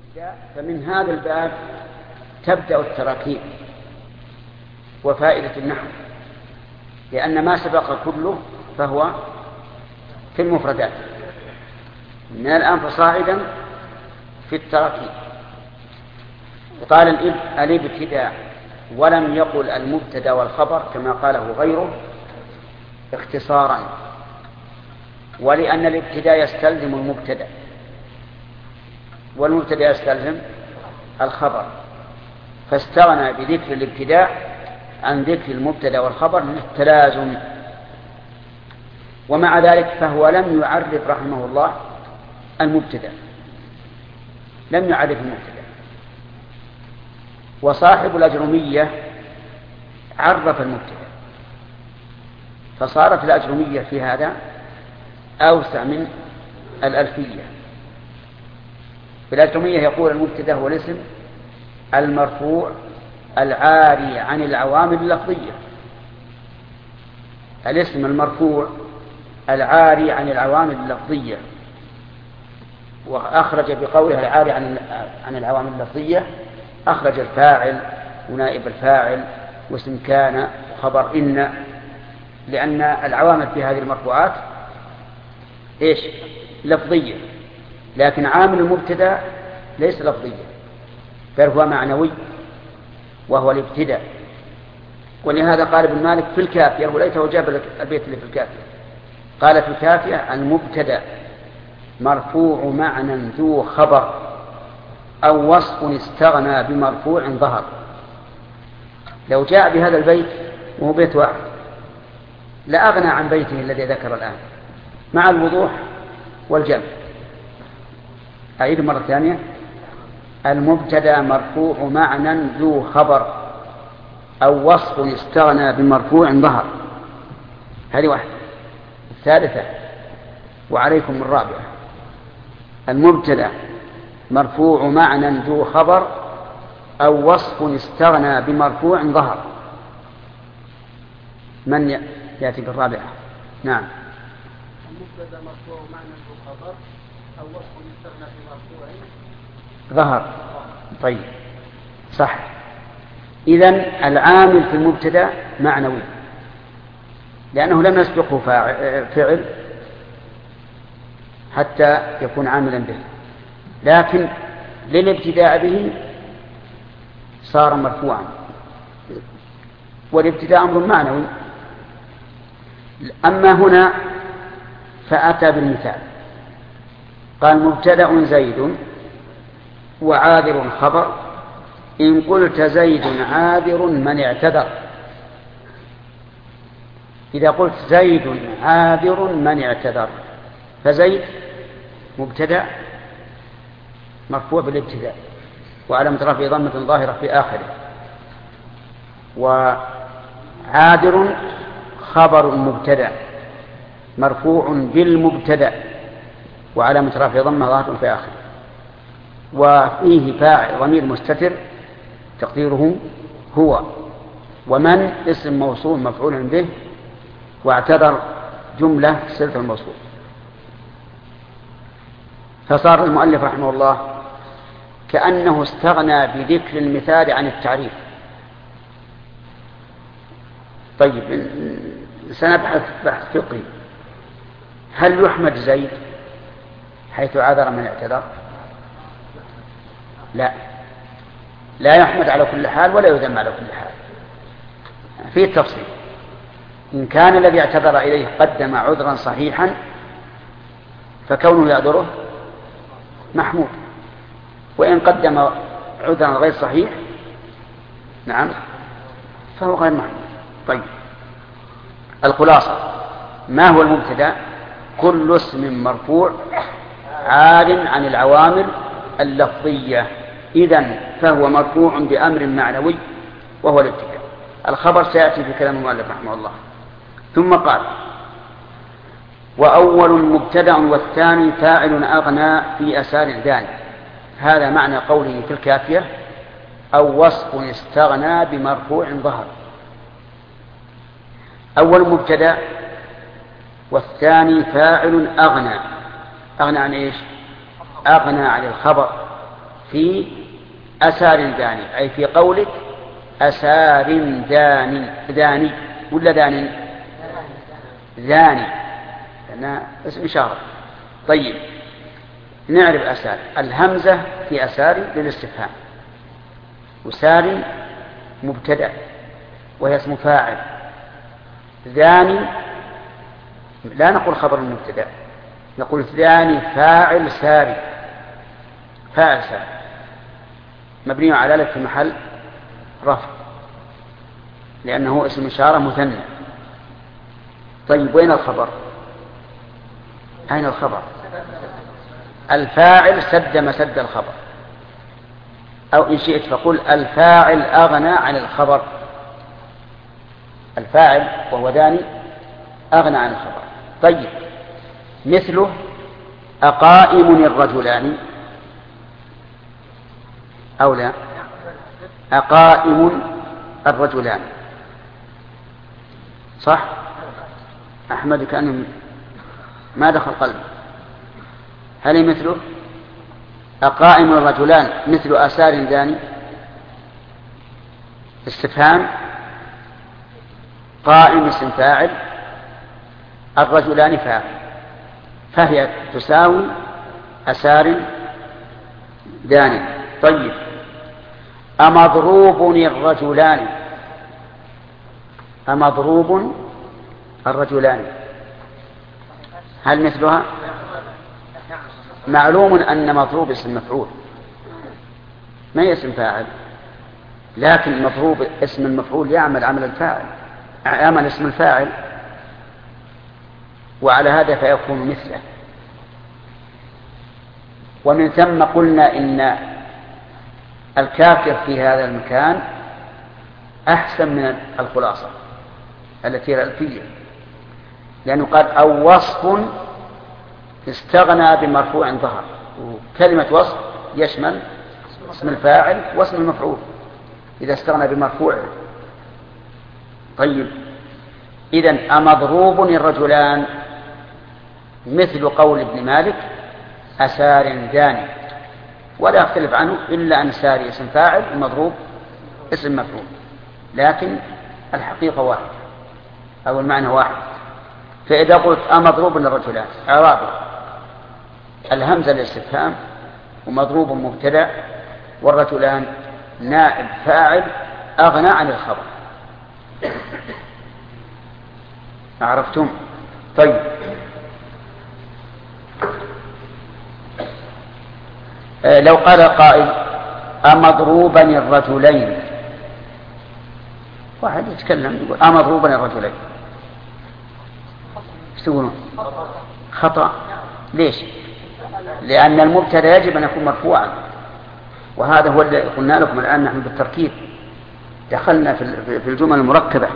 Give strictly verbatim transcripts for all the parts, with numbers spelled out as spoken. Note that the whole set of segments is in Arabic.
فمن هذا الباب تبدأ التراكيب وفائدة النحو، لأن ما سبق كله فهو في المفردات، من الآن فصاعدا في التراكيب. قال الابتداء ولم يقل المبتدا والخبر كما قاله غيره اختصارا، ولأن الابتداء يستلزم المبتدا والمبتدا يستلزم الخبر، فاستغنى بذكر الابتداء عن ذكر المبتدا والخبر للتلازم. ومع ذلك فهو لم يعرف رحمه الله المبتدا، لم يعرف المبتدا. وصاحب الأجرمية عرف المبتدا، فصارت الأجرمية في هذا أوسع من الألفية. في الأجرمية يقول المبتدا هو الاسم المرفوع العاري عن العوامل اللفظية، الاسم المرفوع العاري عن العوامل اللفظية. وأخرج بقولها العاري عن عن العوامل اللفظية، أخرج الفاعل ونائب الفاعل واسم كان وخبر إن، لأن العوامل في هذه المرفوعات إيش؟ لفظية، لكن عامل المبتدا ليس لفظيا بل هو معنوي وهو الابتداء. ولهذا قال ابن مالك في الكافية، وليته جاب البيت اللي في الكافية، قال في الكافية المبتدا مرفوع معنى ذو خبر أو وصف استغنى بمرفوع ظهر. لو جاء بهذا البيت وهو بيت واحد لأغنى عن بيته الذي ذكر الآن مع الوضوح والجمع. أعيد مرة ثانية: المبتدا مرفوع معنى ذو خبر أو وصف استغنى بمرفوع ظهر. هذه واحدة. الثالثة وعليكم الرابعة: المبتدا مرفوع معنى ذو خبر أو وصف استغنى بمرفوع ظهر. من يأتي بالرابعة؟ نعم. المبتدا مرفوع معنى ذو خبر أو وصف استغنى بمرفوع ظهر. طيب صح. إذن العامل في المبتدا معنوي لأنه لم يسبقه فعل حتى يكون عاملا به، لكن للابتداء به صار مرفوعا، والابتداء أمر معنوي. أما هنا فأتى بالمثال، قال مبتدأ زيد وعاذر خبر إن قلت زيد عاذر من اعتذر. إذا قلت زيد عاذر من اعتذر فزيد مبتدأ مرفوع بالابتداء وعلامة رفعه ضمة ظاهرة في آخره، وعاذر خبر مبتدأ مرفوع بالمبتدأ وعلامة رفعه ضمة ظاهرة في آخره، وفيه فاعل ضمير مستتر تقديره هو، ومن اسم موصول مفعول به، واعتذر جملة صلة الموصول. فصار المؤلف رحمه الله كأنه استغنى بذكر المثال عن التعريف. طيب سنبحث بحث فقهي: هل يحمد زيد حيث عذر من اعتذر؟ لا، لا يحمد على كل حال ولا يذم على كل حال، فيه التفصيل. إن كان الذي اعتذر إليه قدم عذرا صحيحا فكونه يعذره محمود، وإن قدم عذرا غير صحيح نعم فهو غير محمود. طيب الخلاصة: ما هو المبتدأ؟ كل اسم مرفوع عال عن العوامل اللفظية، إذن فهو مرفوع بأمر معنوي وهو الابتداء. الخبر سيأتي في كلام المؤلف رحمه الله. ثم قال: وأول مبتدأ والثاني فاعل أغنى في أسار داني. هذا معنى قوله في الكافية أو وصف استغنى بمرفوع ظهر. أول مبتدأ والثاني فاعل أغنى. أغنى عن إيش؟ أغنى عن الخبر، في أسار داني، أي في قولك أسار داني داني ولا داني داني لأنها اسم إشارة. طيب نعرف أسار. الهمزة في أسار للاستفهام، وسار مبتدأ وهي اسم فاعل، ثاني لا نقول خبر المبتدأ، نقول ثاني فاعل ساري، فاعل ساري مبني على الف في محل رفع لأنه اسم إشارة مثنى. طيب وين الخبر؟ أين الخبر؟ الفاعل سد مسد الخبر، أو إن شئت فقل الفاعل أغنى عن الخبر. الفاعل وهو داني أغنى عن الخبر. طيب مثله أقائم الرجلان أو لا؟ أقائم الرجلان صح؟ أحمد كأنه ما دخل قلبي. هل مثله أقائم الرجلان مثل أسار داني؟ استفهام، قائم اسم فاعل، الرجلان فاعل، فهي تساوي أسار داني. طيب أمضروب الرجلان، أمضروب الرجلان هل مثلها؟ معلوم أن مضروب اسم مفعول ما هي اسم فاعل، لكن مضروب اسم المفعول يعمل عمل الفاعل، يعمل اسم الفاعل، وعلى هذا فيكون مثله. ومن ثم قلنا إن الكافر في هذا المكان أحسن من الخلاصة التي هي الألفية، لأنه قال أو وصف استغنى بمرفوع ظهر، وكلمة وصف يشمل اسم الفاعل واسم المفعول إذا استغنى بمرفوع. طيب إذن أمضروب الرجلان مثل قول ابن مالك أسار داني، ولا يختلف عنه إلا أن ساري اسم فاعل ومضروب اسم مفعول، لكن الحقيقة واحدة أو المعنى واحد. فإذا قلت أمضروب الرجلان إعرابه الهمزة للاستفهام ومضروب مبتدأ والرجلان نائب فاعل أغنى عن الخبر. عرفتم؟ طيب آه لو قال قائل أمضروبا الرجلين، واحد يتكلم يقول أمضروبا الرجلين، ايش تقولون؟ خطأ. ليش؟ لأن المبتدأ يجب أن يكون مرفوعا، وهذا هو الذي قلنا لكم الآن. نحن بالتركيب دخلنا في الجمل المركبة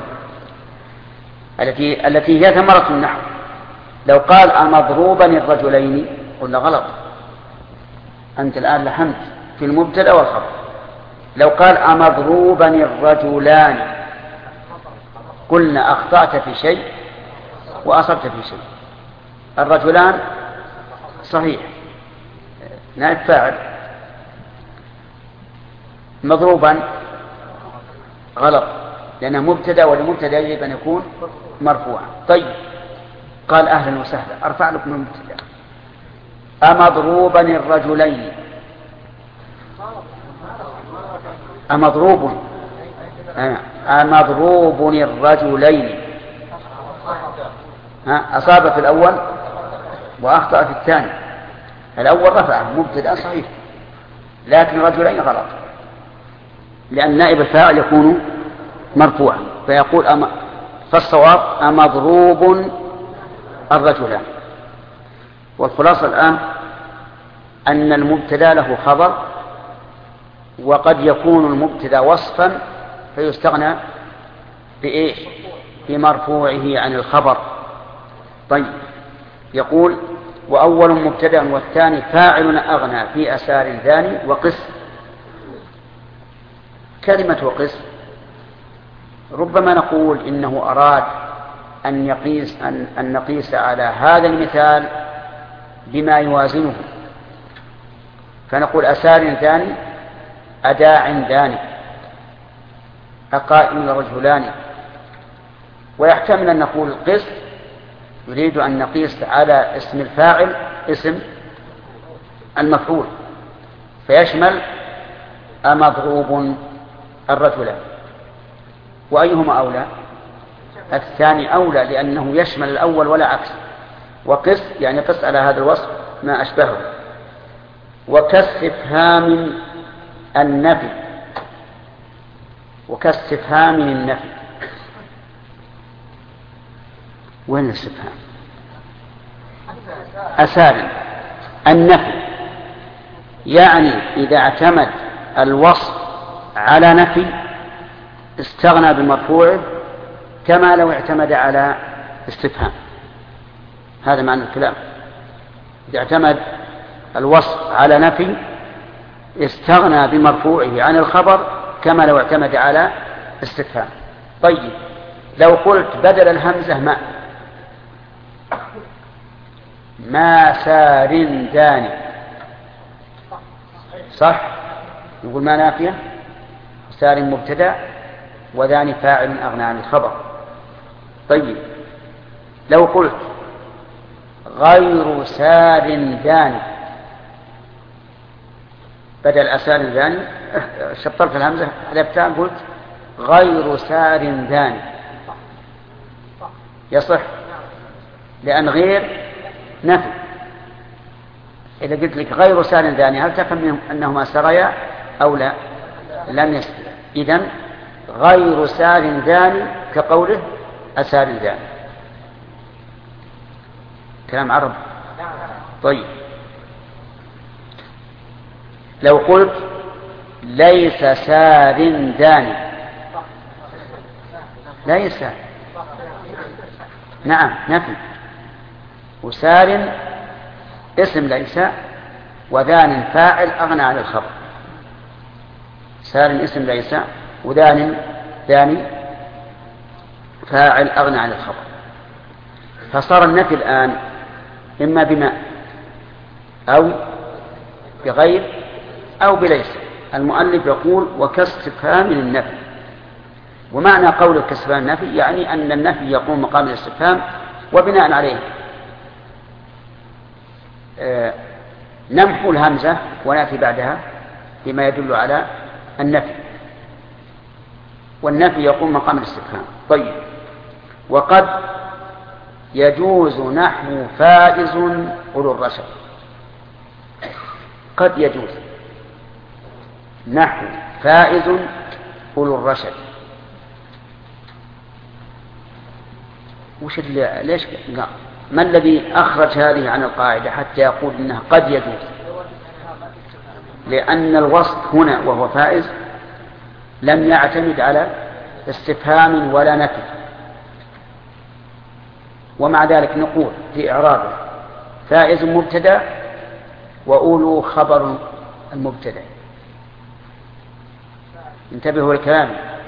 التي التي هي ثمرة النحو. لو قال أمضروبا الرجلين قلنا غلط، أنت الآن لحمت في المبتدأ والخبر. لو قال أمضروبا الرجلان قلنا أخطأت في شيء وأصبت في شيء. الرجلان صحيح نائب فاعل، مضروبا غلط لأنه مبتدأ، والمبتدأ يجب أن يكون مرفوعا. طيب قال أهلا وسهلا أرفع لكم المبتدأ أمضروبا الرجلين، أمضروب أمضروب الرجلين، أصاب في الأول وأخطأ في الثاني. الأول رفع مبتدأ صحيح، لكن الرجلين غلط لأن نائب الفاعل يكون مرفوعا، فيقول أم... فالصواب أمضروب الرجلان. والخلاصة الآن أن المبتدأ له خبر، وقد يكون المبتدأ وصفا فيستغنى بإيش؟ بمرفوعه عن الخبر. طيب يقول وأول مبتدأ والثاني فاعل أغنى في أسار ثاني وقس. كلمة وقس ربما نقول إنه أراد أن يقيس أن, أن نقيس على هذا المثال بما يوازنه، فنقول أسار داني، أداع داني، أقائم رجلان. ويحتمل أن نقول قس يريد أن نقيس على اسم الفاعل اسم المفعول، فيشمل أمضروب الرجلان. وأيهما أولى؟ الثاني أولى، لأنه يشمل الأول ولا عكس. وقس يعني قس على هذا الوصف ما أشبهه. وكاستفهام النفي، وكاستفهام النفي. وين الاستفهام؟ أسار النفي، يعني إذا اعتمد الوصف على نفي استغنى بمرفوعه كما لو اعتمد على استفهام. هذا معنى الكلام. إذا اعتمد الوصف على نفي استغنى بمرفوعه عن الخبر كما لو اعتمد على استفهام. طيب لو قلت بدل الهمزة ما ما سار داني، صح؟ نقول ما نافية، سار مبتدأ، وذاني فاعل أغنى عن الخبر. طيب لو قلت غير سار داني بدل أسار داني، شطرت الهمزة حذفتها قلت غير سار داني، يصح؟ لأن غير نفي. إذا قلت لك غير سار داني هل تفهم أنهما سريا أو لا؟ لم يسر. إذن غير سار داني كقوله أسار داني. كلام عرب. طيب لو قلت ليس سار داني، ليس، نعم نفي، وسار اسم ليس، وذان فاعل أغنى عن الخبر. سار اسم ليس، وذان ذاني فاعل أغنى عن الخبر. فصار النفي الآن إما بما أو بغير أو بليس. المؤلف يقول وكاستفهام النفي. ومعنى قول كاستفهام النفي يعني أن النفي يقوم مقام الاستفهام، وبناء عليه آه نمحو الهمزة ونأتي بعدها بما يدل على النفي، والنفي يقوم مقام الاستفهام. طيب وقد يجوز نحو فائز أولو الرشد. قد يجوز نحو فائز أولو الرشد. وش اللي ليش لا. ما الذي أخرج هذه عن القاعدة حتى يقول إنها قد يجوز؟ لأن الوصف هنا وهو فائز لم يعتمد على استفهام ولا نفي. ومع ذلك نقول في إعرابه فائز مبتدأ وأولو خبر المبتدأ. انتبهوا الكلام،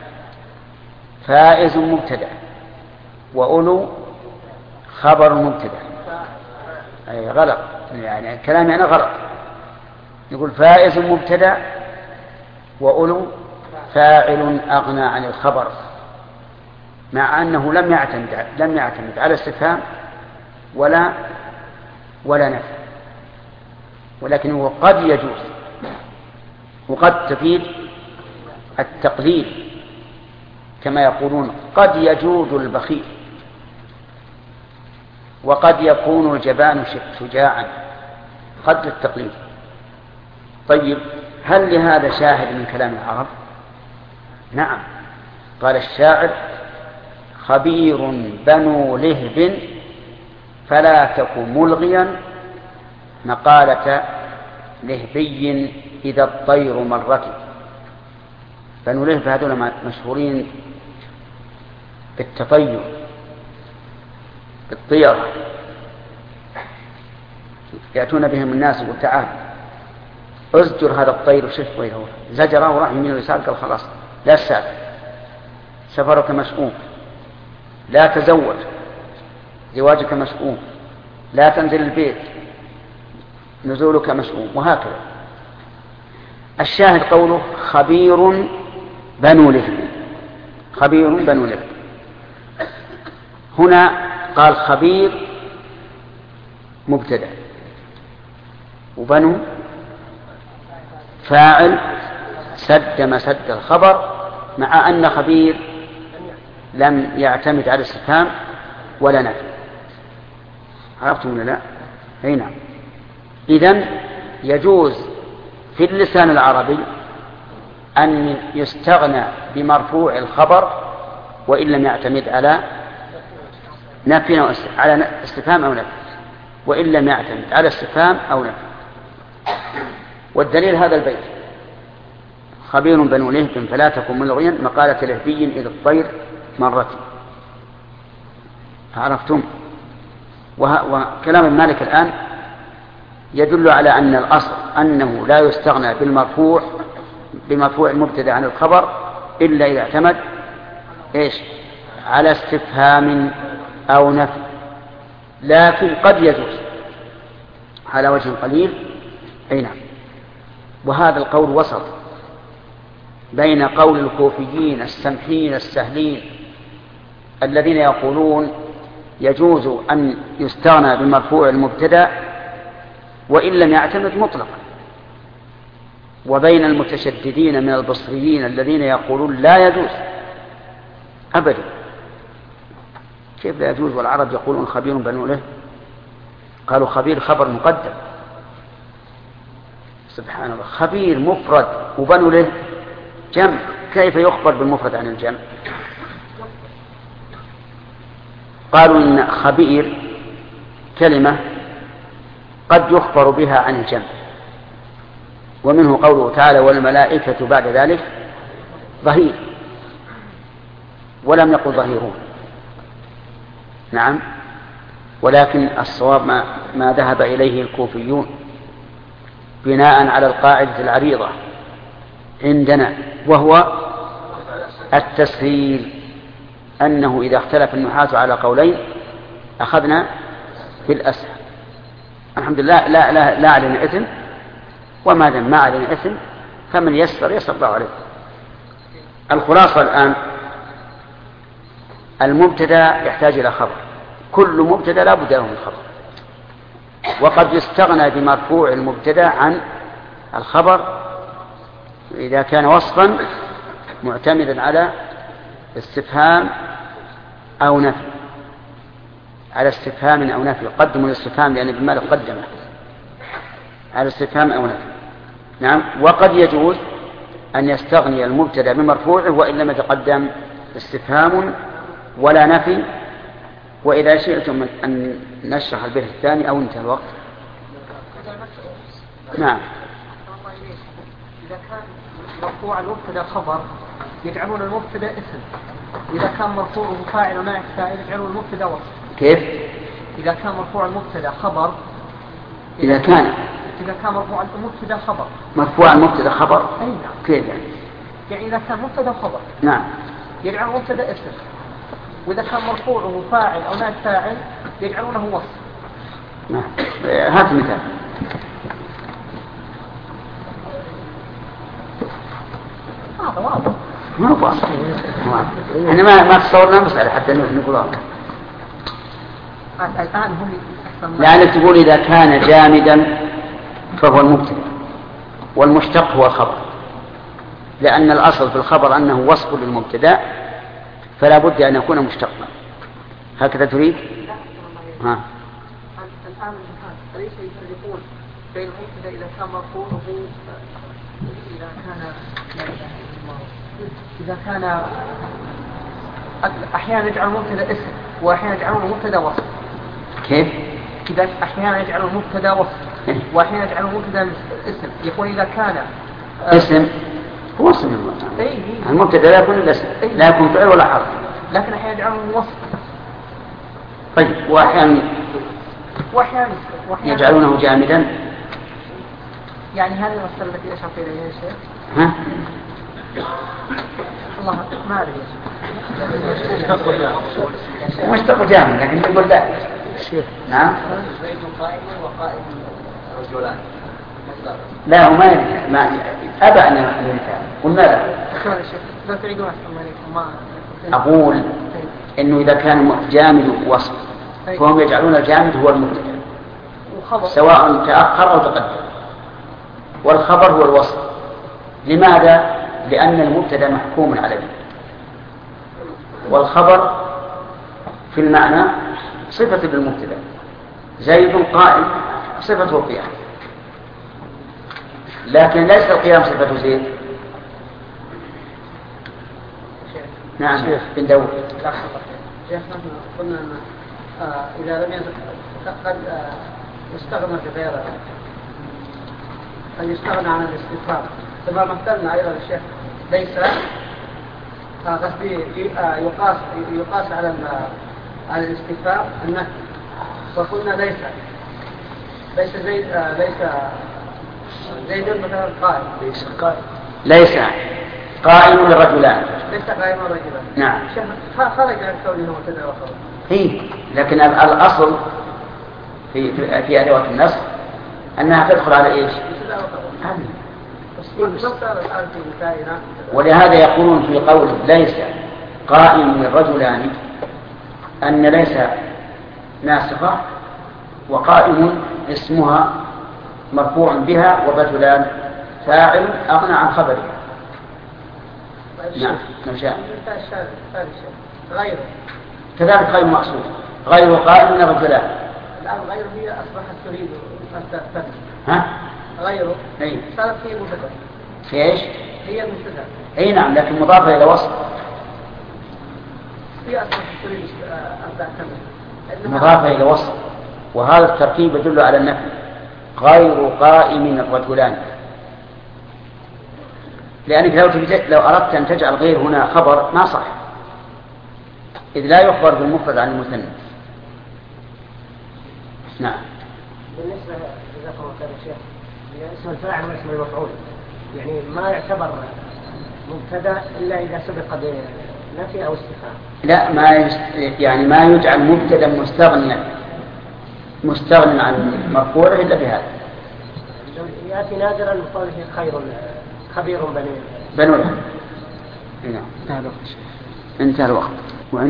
فائز مبتدأ وأولو خبر مبتدأ. أي غلط، يعني كلامي أنا غلط. يقول فائز مبتدأ وأولو فاعل أغنى عن الخبر، مع أنه لم يعتمد لم يعتمد على استفهام ولا ولا نفي، ولكنه قد يجوز. وقد تفيد التقليل كما يقولون قد يجود البخيل، وقد يكون الجبان شجاعا، قد للتقليل. طيب هل لهذا شاهد من كلام العرب؟ نعم، قال الشاعر خبير بنو لهب فلا تك ملغيا مقالة لهبي إذا الطير مرت. بنو لهب هذول مشهورين بالتطير بالطيرة، يأتون بهم الناس يقول تعال ازجر هذا الطير وشف ويله، زجره وراح يمين ويسار قال خلاص لا تسافر، سفرك مشؤوم، لا تزوج، زواجك مشؤوم، لا تنزل البيت، نزولك مشؤوم، وهكذا. الشاهد قوله خبير بنو لهب، خبير بنو لهب. هنا قال خبير مبتدأ وبنو فاعل سد مسد الخبر، مع أن خبير لم يعتمد على الاستفهام ولا نفي. عرفتم ولا لا؟ أي نعم. إذن يجوز في اللسان العربي أن يستغنى بمرفوع الخبر وإن لم يعتمد على نفي أو على استفهام أو نفي، وإن لم يعتمد على استفهام أو نفي. والدليل هذا البيت: خبير بنو لهب فلا تكن ملغيا مقالة لهبي إذ الطير مرت. عرفتم؟ وكلام مالك الآن يدل على أن الأصل أنه لا يستغنى بالمرفوع بمرفوع المبتدأ عن الخبر إلا إذا اعتمد إيش؟ على استفهام أو نفي، لكن قد يجوز على وجه قليل. أي نعم. وهذا القول وسط بين قول الكوفيين السمحين السهلين الذين يقولون يجوز أن يستغنى بمرفوع المبتدأ وإن لم يعتمد مطلقا، وبين المتشددين من البصريين الذين يقولون لا يجوز أبدا. كيف لا يجوز والعرب يقولون خبير بنو له؟ قالوا خبير خبر مقدم. سبحان الله، خبير مفرد وبنو له جمع، كيف يخبر بالمفرد عن الجمع؟ قالوا إن خبير كلمة قد يخبر بها عن الجمع، ومنه قوله تعالى والملائكة بعد ذلك ظهير، ولم يقل ظهيرون. نعم، ولكن الصواب ما, ما ذهب إليه الكوفيون بناء على القاعدة العريضة عندنا، وهو التسهيل، أنه إذا اختلف النحاة على قولين أخذنا بالأسهل. الحمد لله، لا, لا, لا علينا إثم، وما دام ما علينا إثم فمن يسر يسر الله عليه. الخلاصة الآن المبتدأ يحتاج إلى خبر، كل مبتدأ لا بد له من خبر، وقد يستغنى بمرفوع المبتدأ عن الخبر إذا كان وصفا معتمدا على استفهام أو نفي، على استفهام أو نفي. قدموا الاستفهام لأن ابن مالك قدمه على استفهام أو نفي. نعم. وقد يجوز أن يستغني المبتدأ بمرفوعه وإن لم يتقدم استفهام ولا نفي. وإذا شئتم أن نشرح البيت الثاني أو انتهى الوقت. نعم. إذا كان مرفوع المبتدأ خبر يجعلون المبتدأ اسم، إذا كان مرفوعه فاعل ونائب فاعل يجعلون المبتدأ وصف. كيف؟ إذا كان مرفوع المبتدأ خبر إذا كان إذا كان مرفوع المبتدأ خبر مرفوع المبتدأ خبر أي نعم. كيف يعني؟ يعني إذا كان مبتدأ خبر نعم يجعل المبتدأ اسم، وإذا كان مرفوعه فاعل أو نائب فاعل يجعلونه وصف. نعم. هات مثال. هذا واضح. ما هو واضح. احنا ما ما تصورنا مسألة حتى نقول واضح. الآن هم يعني تقول إذا كان جامدا فهو المبتدأ والمشتق هو الخبر، لأن الأصل في الخبر أنه وصف للمبتدأ فلا بد أن يكون مشتقا. هكذا تريد؟ ها. الآن ليس يفرقون بين المبتدأ إذا كان مرفوعه إذا كان إذا كان أحيانا يجعل المبتدأ اسم وأحيانا يجعلونه مبتدأ وصف. كيف؟ إذا أحيانا يجعل المبتدأ وصف وأحيانا يجعل المبتدأ اسم. يقول إذا كان اسم هو اسم المبتدأ لا يكون الاسم، لا يكون فعل ولا حرف، لكن أحيانا يجعله وصف. طيب. وأحيانا وأحيانا يجعلونه جامدا. يعني هذه المسألة التي أشرت إليها يا شيخ. ها؟ الله ما أدري. مشتق جامد لكن تقول لا. نعم. زيد قائم وقائم رجلان. لا هو ما أبى أن ينفع. قلنا لا. لا تعيدوا أحسن عليكم. ما أقول إنه إذا كان جامد وصف فهم يجعلون الجامد هو المبتدأ سواء تأخر أو تقدم، والخبر هو الوصف. لماذا؟ لأن المبتدأ محكوم عليه، والخبر في المعنى صفة للمبتدأ. زيد قائم صفته القيام، لكن ليس القيام صفة زيد. نعم شيخ بن داود. شيخ قلنا آه إذا لم قد آه يستغنى بغيره، قد يستغنى عن الاستفهام، كما مثلنا أيضا الشيخ ليس آه قصدي آه يقاس يقاس على على الاستفهام النفي، وقلنا ليس ليس زيد آه ليس زيد مثلا قائم، ليس قائم ليس قائم الرجلان، ليس قائم الرجلان. نعم خرج عن كونه مبتدأ وخبر. إيه، لكن الأصل في في, في أدوات النصب أنها تدخل على إيش؟ ولهذا يقولون في قول ليس قائم الرجلان أن ليس ناسخة، وقائم اسمها مرفوع بها، وبتلان فاعل أغنى عن خبرها. نعم نشاء غيره كذلك غير مقصود، غير قائم الرجلان. الآن غيره هي أصبحت تريد فتح. ها؟ غيره أي صارت هي مبتدأ. في إيش؟ هي مبتدأ. أي نعم، لكن مضافة إلى وصف. هي أصبحت تريد أن تعتمد. مضافة إلى وصف، وهذا التركيب يدل على النفي. غير قائم الرجلان، لأنك لو, لو أردت أن تجعل غير هنا خبر ما صح، إذ لا يخبر بالمفرد عن المثنى. نعم. بالنسبة جزاكم الله خير يا شيخ، اسم الفاعل واسم المفعول يعني ما يعتبر مبتدأ إلا إذا سبق بنفي أو استفهام. لا، ما يعني ما يجعل مبتدأ مستغنيا مستغنى عن مرفوعه إلا بهذا. يأتي نادرا بقوله خير خبير بني بنو له. نعم انتهى الوقت. انتهى الوقت. وعند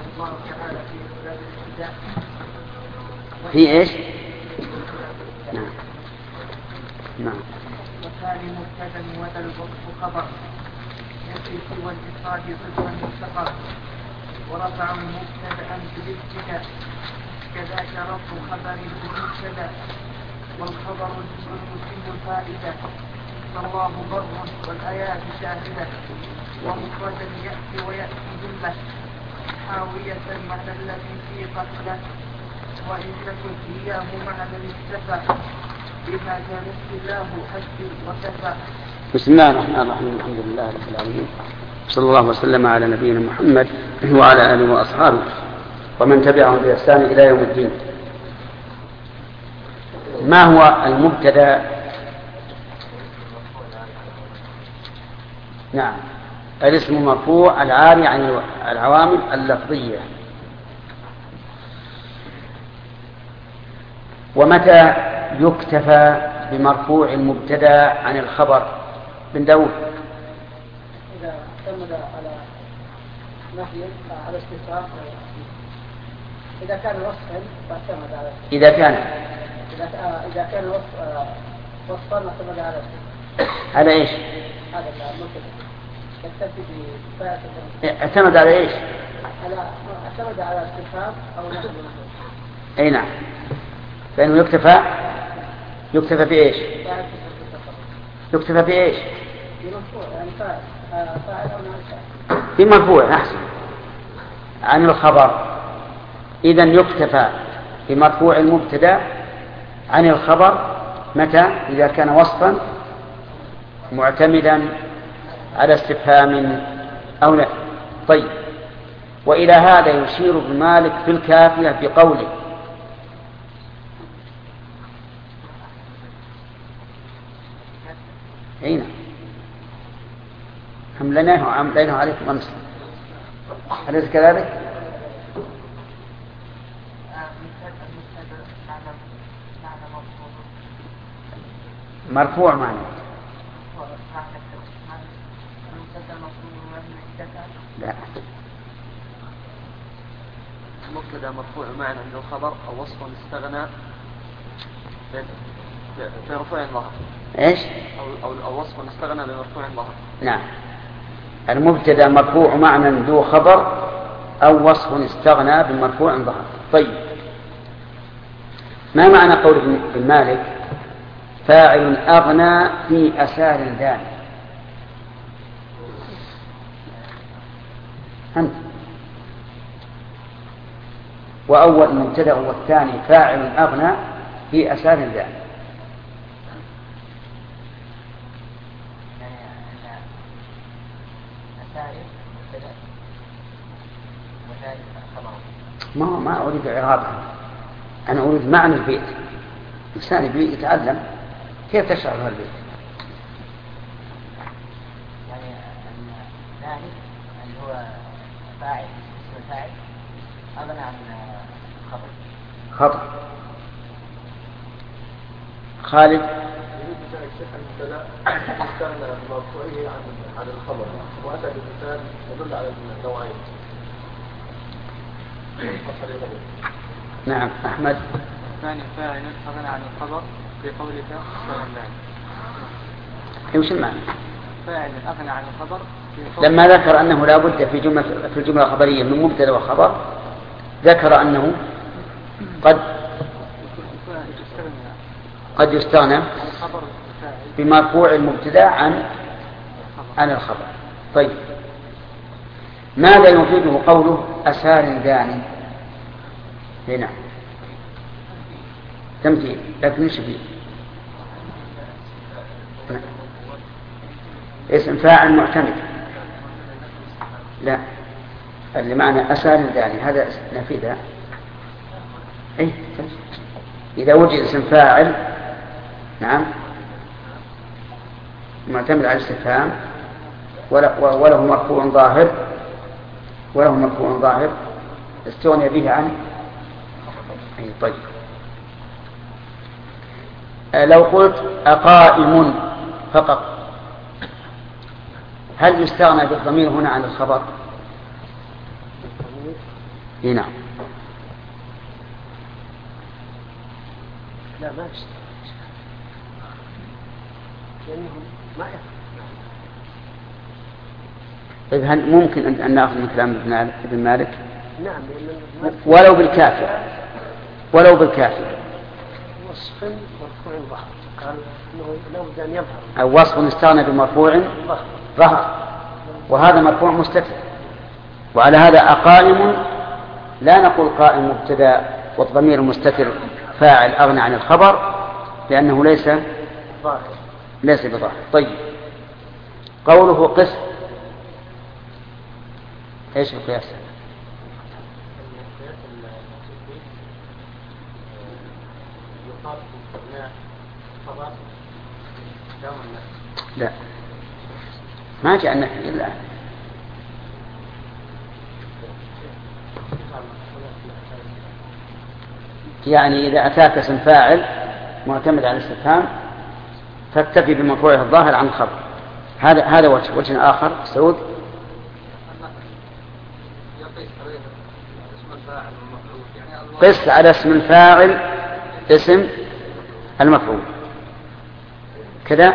في ايش؟ نعم نعم. وثاني مبتدا وذا الوصف خبر يأتي سوى الإخراج ضد المستقر، ورفع مبتدا بالابتداء كذاك رفع خبر بالمبتدا، والخبر المسلم فائدة، فالله بر والآيات شاهدة، ومفردا يأتي ويأتي جملة حاوية معنى الذي في قتله، وإن تكن إياه معنى اكتفى بما كانت الله حسبي وكفى. بسم الله الرحمن الرحيم، الحمد لله رب العالمين، صلى الله وسلم على نبينا محمد وعلى آله وأصحابه ومن تبعهم بإحسان إلى يوم الدين. ما هو المبتدأ؟ نعم، الاسم مرفوع العاري عن العوامل اللفظية. ومتى يكتفى بمرفوع المبتدأ عن الخبر؟ بن داود. إذا اعتمد على نفي على استفهام، إذا كان وصفا فاعتمد على إذا كان إذا كان وصفا اعتمد على على إيش؟ هذا المبتدأ يكتفي بفاعل. اعتمد على إيش؟ على اعتمد على استفهام أو نفي. أي نعم، فإنه يكتفى يكتفى بإيش؟ يكتفى بإيش؟ بمرفوع يعني فاعل فاعل أو نفي. بمرفوع أحسن عن الخبر. إذن يكتفى بمرفوع المبتدأ عن الخبر متى؟ إذا كان وصفا معتمدا على استفهام أو لا. طيب، وإلى هذا يشير ابن مالك في الكافية بقوله: أين حملناه وعملناه عليكم أمس، أليس كذلك؟ مرفوع معنى لا. مبتدا مرفوع معنى عنده خبر أو وصف استغنى برفوع ظهر. ايش؟ أو, أو, أو وصف استغنى بمرفوع ظهر. نعم. المبتدا مرفوع معنى ذو خبر أو وصف استغنى بمرفوع ظهر. طيب، ما معنى قول ابن مالك فاعل أغنى في أسار دان؟ أنت. وأول مبتدأ والثاني فاعل أغنى في أسار دان. ما ما أريد إعرابها، أنا أريد معنى البيت. إنسان البيت يتعلم كيف تشرح هذا البيت. يعني ذلك اللي هو فاعل اسم الفاعل أغنى عن خبر. خطأ. خالد. يريد مثال الشيخ المبتدا استغنى بمرفوعه عن عن الخبر، وأتى بمثال يدل على النوعين. نعم. أحمد. ثاني فاعل أغنى عن الخبر في قولك استغنى. وش المعنى؟ فاعل أغنى عن الخبر لما ذكر أنه لا بد في جملة في الجملة الخبرية من مبتدأ وخبر، ذكر أنه قد قد يستغنى بمرفوع المبتدأ عن عن الخبر. طيب، ماذا يفيده قوله أسار داني؟ هنا تمثيل، لكن ايش فيه؟ اسم فاعل معتمد. لا، اللي معنى أسار داني هذا نفيذها. ايه، إذا وجد اسم فاعل نعم معتمد على الاستفهام وله مرفوع ظاهر وله مرفوع ظاهر استغني به عن. أي طيب، لو قلت أقائم فقط هل يستغنى بالضمير هنا عن الخبر؟ نعم. لا ما يستطيع لأنه ما يفعل. طيب، هل ممكن أن نأخذ من كلام ابن مالك؟ نعم، ولو بالكافر ولو بالكافر وصف مرفوع ظهر، قال انه لابد ان يظهر أو وصف استغنى بمرفوع ظهر، وهذا مرفوع مستتر. وعلى هذا أقائم لا نقول قائم مبتدا والضمير المستتر فاعل أغنى عن الخبر لأنه ليس ظاهر ليس بظاهر. طيب، قوله قس ايش القياس؟ لا، ما جاء النفي إلا يعني إذا أتاك اسم فاعل معتمد على الاستفهام فاكتفي بمرفوعه الظاهر عن الخبر. هذا هذا وجه. وجه آخر سعود قس على اسم الفاعل اسم المفعول كذا.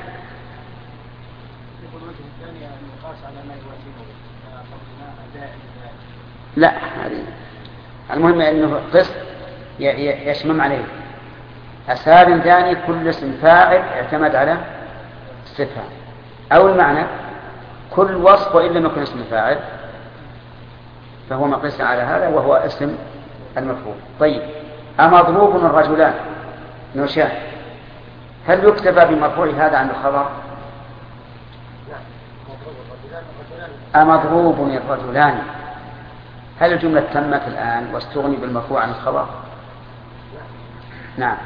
لا، المهم أنه قس يشمم عليه أسار ثاني كل اسم فاعل اعتمد على استفهام، أو المعنى كل وصف وإن لم يكن اسم فاعل فهو مقيس على هذا وهو اسم المفعول. طيب، أمضروب الرجلان نشاه هل يكتفى بمرفوع هذا عن الخبر؟ أمضروب الرجلان هل الجملة تمت الآن واستغني بالمرفوع عن الخبر؟ نعم.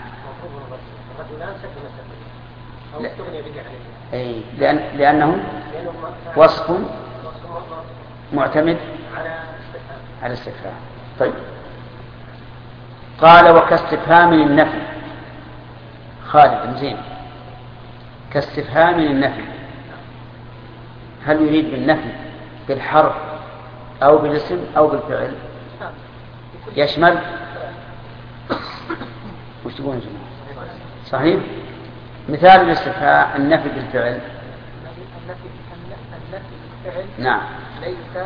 أي لأن لأنه وصف معتمد على الاستفهام. طيب، قال وكاستفهام النفي. خالد زين، كاستفهام النفي هل يريد بالنفي بالحرف أو بالاسم أو بالفعل يشمل وش تقولون جماعة؟ صحيح. مثال الاستفهام النفي بالفعل. النفي بالفعل نعم. ليس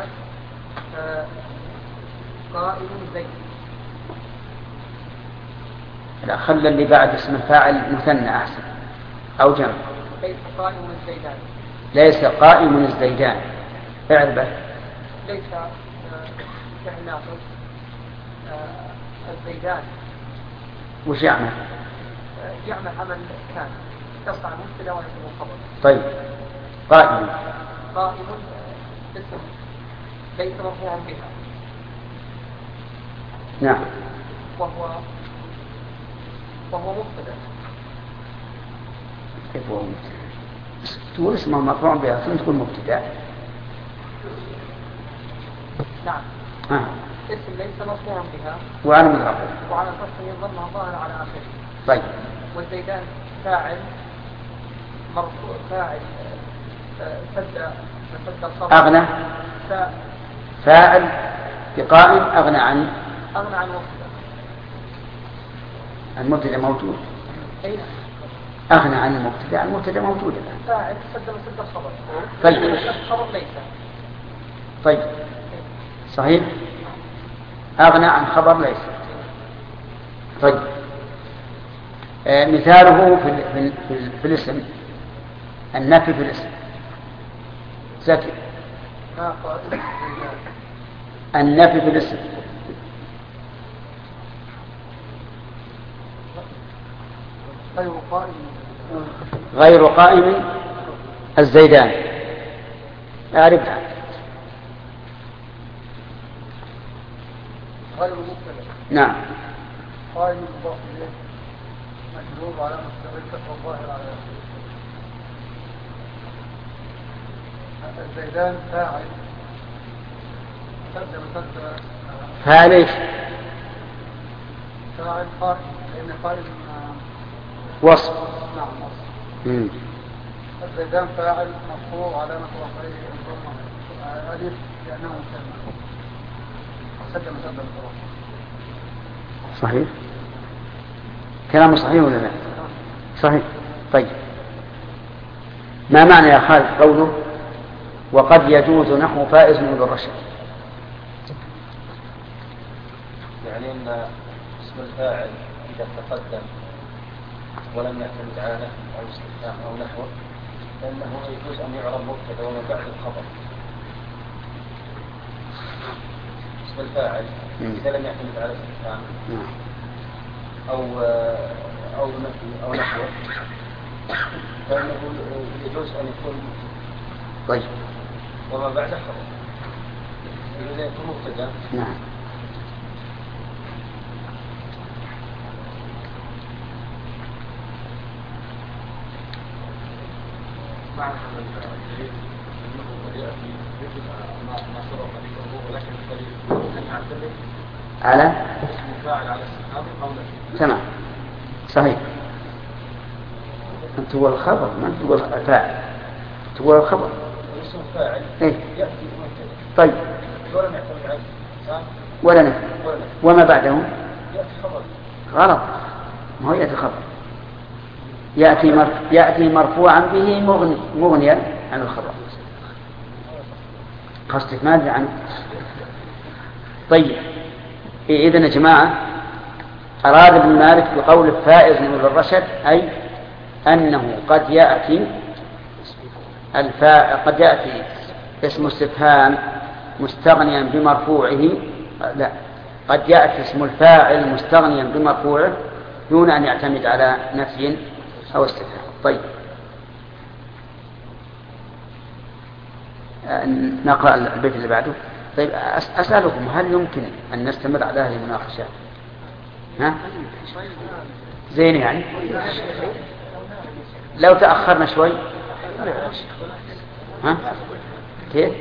قائم زيد. لا، خلى اللي بعد اسم الفاعل مثنى أحسن أو جمع. ليس قائم الزيدان. ليس قائم الزيدان. فعل به. ليس فعل ناقص الزيدان. وش يعمل؟ يعمل عمل كان تصنع مبتدا ويكون خبر. طيب. قائم. قائم اسم ليس مرفوعا بها. نعم. وهو وهو مبتدا. كيف هو مبتدا؟ تقول اسمه مرفوع بها ثم تقول مبتدا. نعم. آه. اسم ليس مرفوعا بها وعلى من رفعه وعلى فتحه ضمها ظاهر على اخره. طيب. والزيدان فاعل مرفوع فاعل سد سد الخبر. أغنى. فاعل بقائم أغنى عن أغنى عن مبتدا. المبتدا موجود. أي. أغنى عن المبتدا. المبتدا موجود الآن. فاعل سد سد الخبر. طيب. الخبر ليس. طيب. صحيح. أغنى عن خبر ليس. طيب. آه مثاله في, ال في, ال في, ال في الاسم النفي في الاسم. زكي. النفي في الاسم. غير قائم. غير قائم الزيدان. أعرفها. غير مبتدا. نعم. قائم مضاف اليه مجرور على مستقبل والظاهر على الزيدان فاعل سد مسد. فاعل ايش؟ فاعل قائم لان قائم وصف. نعم وصف. مم. الزيدان فاعل مرفوع علامة رفعه الضمة ألف لأنه مثنى سد مسد الفراغ. صحيح. كلامه صحيح ولا لا؟ صحيح. طيب. ما معنى يا خالد قوله وقد يجوز نحو فائز من الرشد؟ يعني ان اسم الفاعل اذا تقدم ولم يعتمد على نفي او استثناء او نحوه فانه يجوز ان يعرب مبتدا ومن بعد الخبر. اسم الفاعل اذا لم يعتمد على استثناء او او نفي او نحوه فانه يجوز ان يكون مبتدا. طيب. وما بعد خبر. اذا يكون مبتدا. نعم. معنى الدليل انه ياتي مثل ما ما سبق ذكره ولكن الدليل ان يعتمد على اسم الفاعل على استثناء او نفي. تمام. صحيح. أنت هو الخبر ما أنت هو الفاعل. تقول الخبر. اسم الفاعل إيه؟ ياتي مبتدا. طيب. ولم يعتمد على استثناء ولا نفي. وما بعده ياتي خبر. غلط. ما هو يأتي خبر. يأتي, مرف... يأتي مرفوعا به مغني... مغنيا عن الخبر. قصدك ماذا عنه؟ طيب. إذن يا جماعة أراد ابن مالك بقول فائز من الرشد أي أنه قد يأتي الفاء قد يأتي اسم استفهام مستغنيا بمرفوعه. لا، قد يأتي اسم الفاعل مستغنيا بمرفوعه دون أن يعتمد على نفي أو استفهام. طيب. نقرأ البيت اللي بعده. طيب أسألكم هل يمكن أن نستمر على هذه المناقشة؟ ها؟ زين يعني لو تأخرنا شوي. ها؟ كيف؟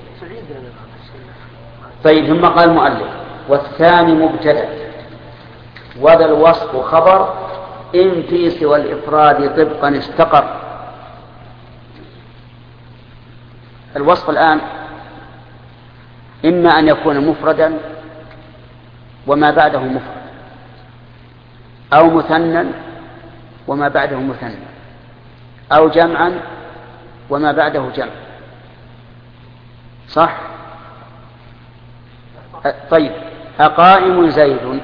طيب. ثم قال المؤلف والثاني مبتدأ وذا الوصف خبر إن في سوى الإفراد طبقا استقر. الوصف الآن إما أن يكون مفردا وما بعده مفرد، أو مثنى وما بعده مثنى، أو جمعا وما بعده جمع. صح؟ طيب، أقائم زيد،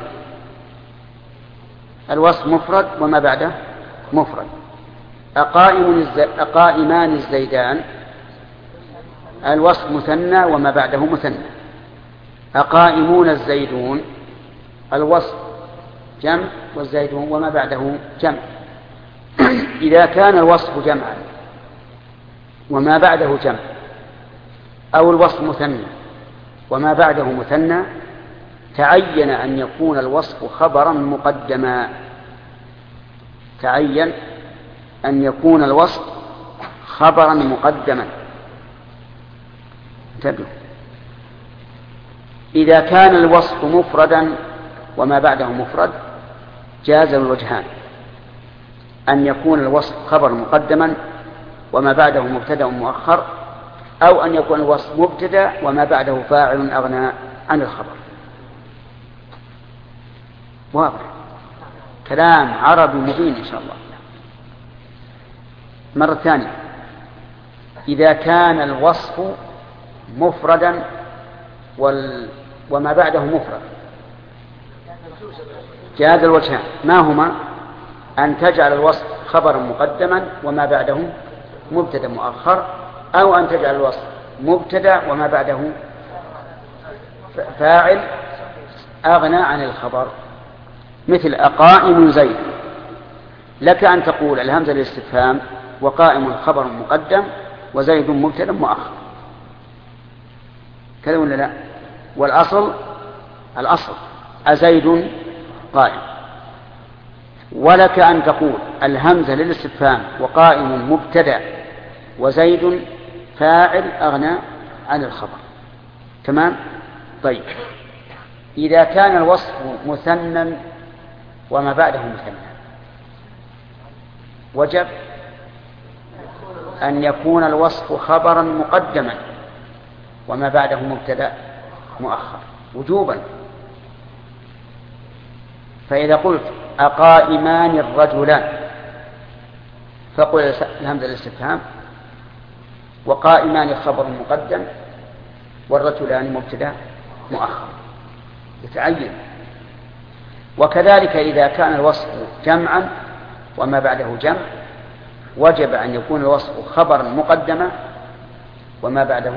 الوصف مفرد وما بعده مفرد. أقائم الز... أقائمان الزيدان، الوصف مثنى وما بعده مثنى. أقائمون الزيدون، الوصف جمع والزيدون وما بعده جمع. إذا كان الوصف جمعا وما بعده جمع، أو الوصف مثنى وما بعده مثنى، تعين أن يكون الوصف خبرا مقدما. تعين أن يكون الوصف خبرا مقدما. انتبهوا، إذا كان الوصف مفردا وما بعده مفرد جاز الوجهان، أن يكون الوصف خبر مقدما وما بعده مبتدأ مؤخر، أو أن يكون الوصف مبتدأ وما بعده فاعل أغنى عن الخبر. واضح؟ كلام عربي مبين إن شاء الله. مرة ثانية، إذا كان الوصف مفردا وال... وما بعده مفرد جاز الوجهان. ما هما؟ أن تجعل الوصف خبرا مقدما وما بعده مبتدأ مؤخر، أو أن تجعل الوصف مبتدأ وما بعده فاعل أغنى عن الخبر. مثل أقائم زيد، لك أن تقول الهمزة للاستفهام وقائم خبر مقدم وزيد مبتدأ مؤخر، كذا ولا لا؟ والأصل الأصل أزيد قائم. ولك أن تقول الهمزة للاستفهام وقائم مبتدأ وزيد فاعل أغنى عن الخبر. تمام؟ طيب، إذا كان الوصف مثنى وما بعده مثنى وجب أن يكون الوصف خبرا مقدما وما بعده مبتدأ مؤخر وجوبا. فإذا قلت أقائمان الرجلان فقل الهمزة للاستفهام وقائمان خبر مقدم والرجلان مبتدأ مؤخر، يتعين. وكذلك إذا كان الوصف جمعا وما بعده جمع وجب أن يكون الوصف خبرا مقدما وما بعده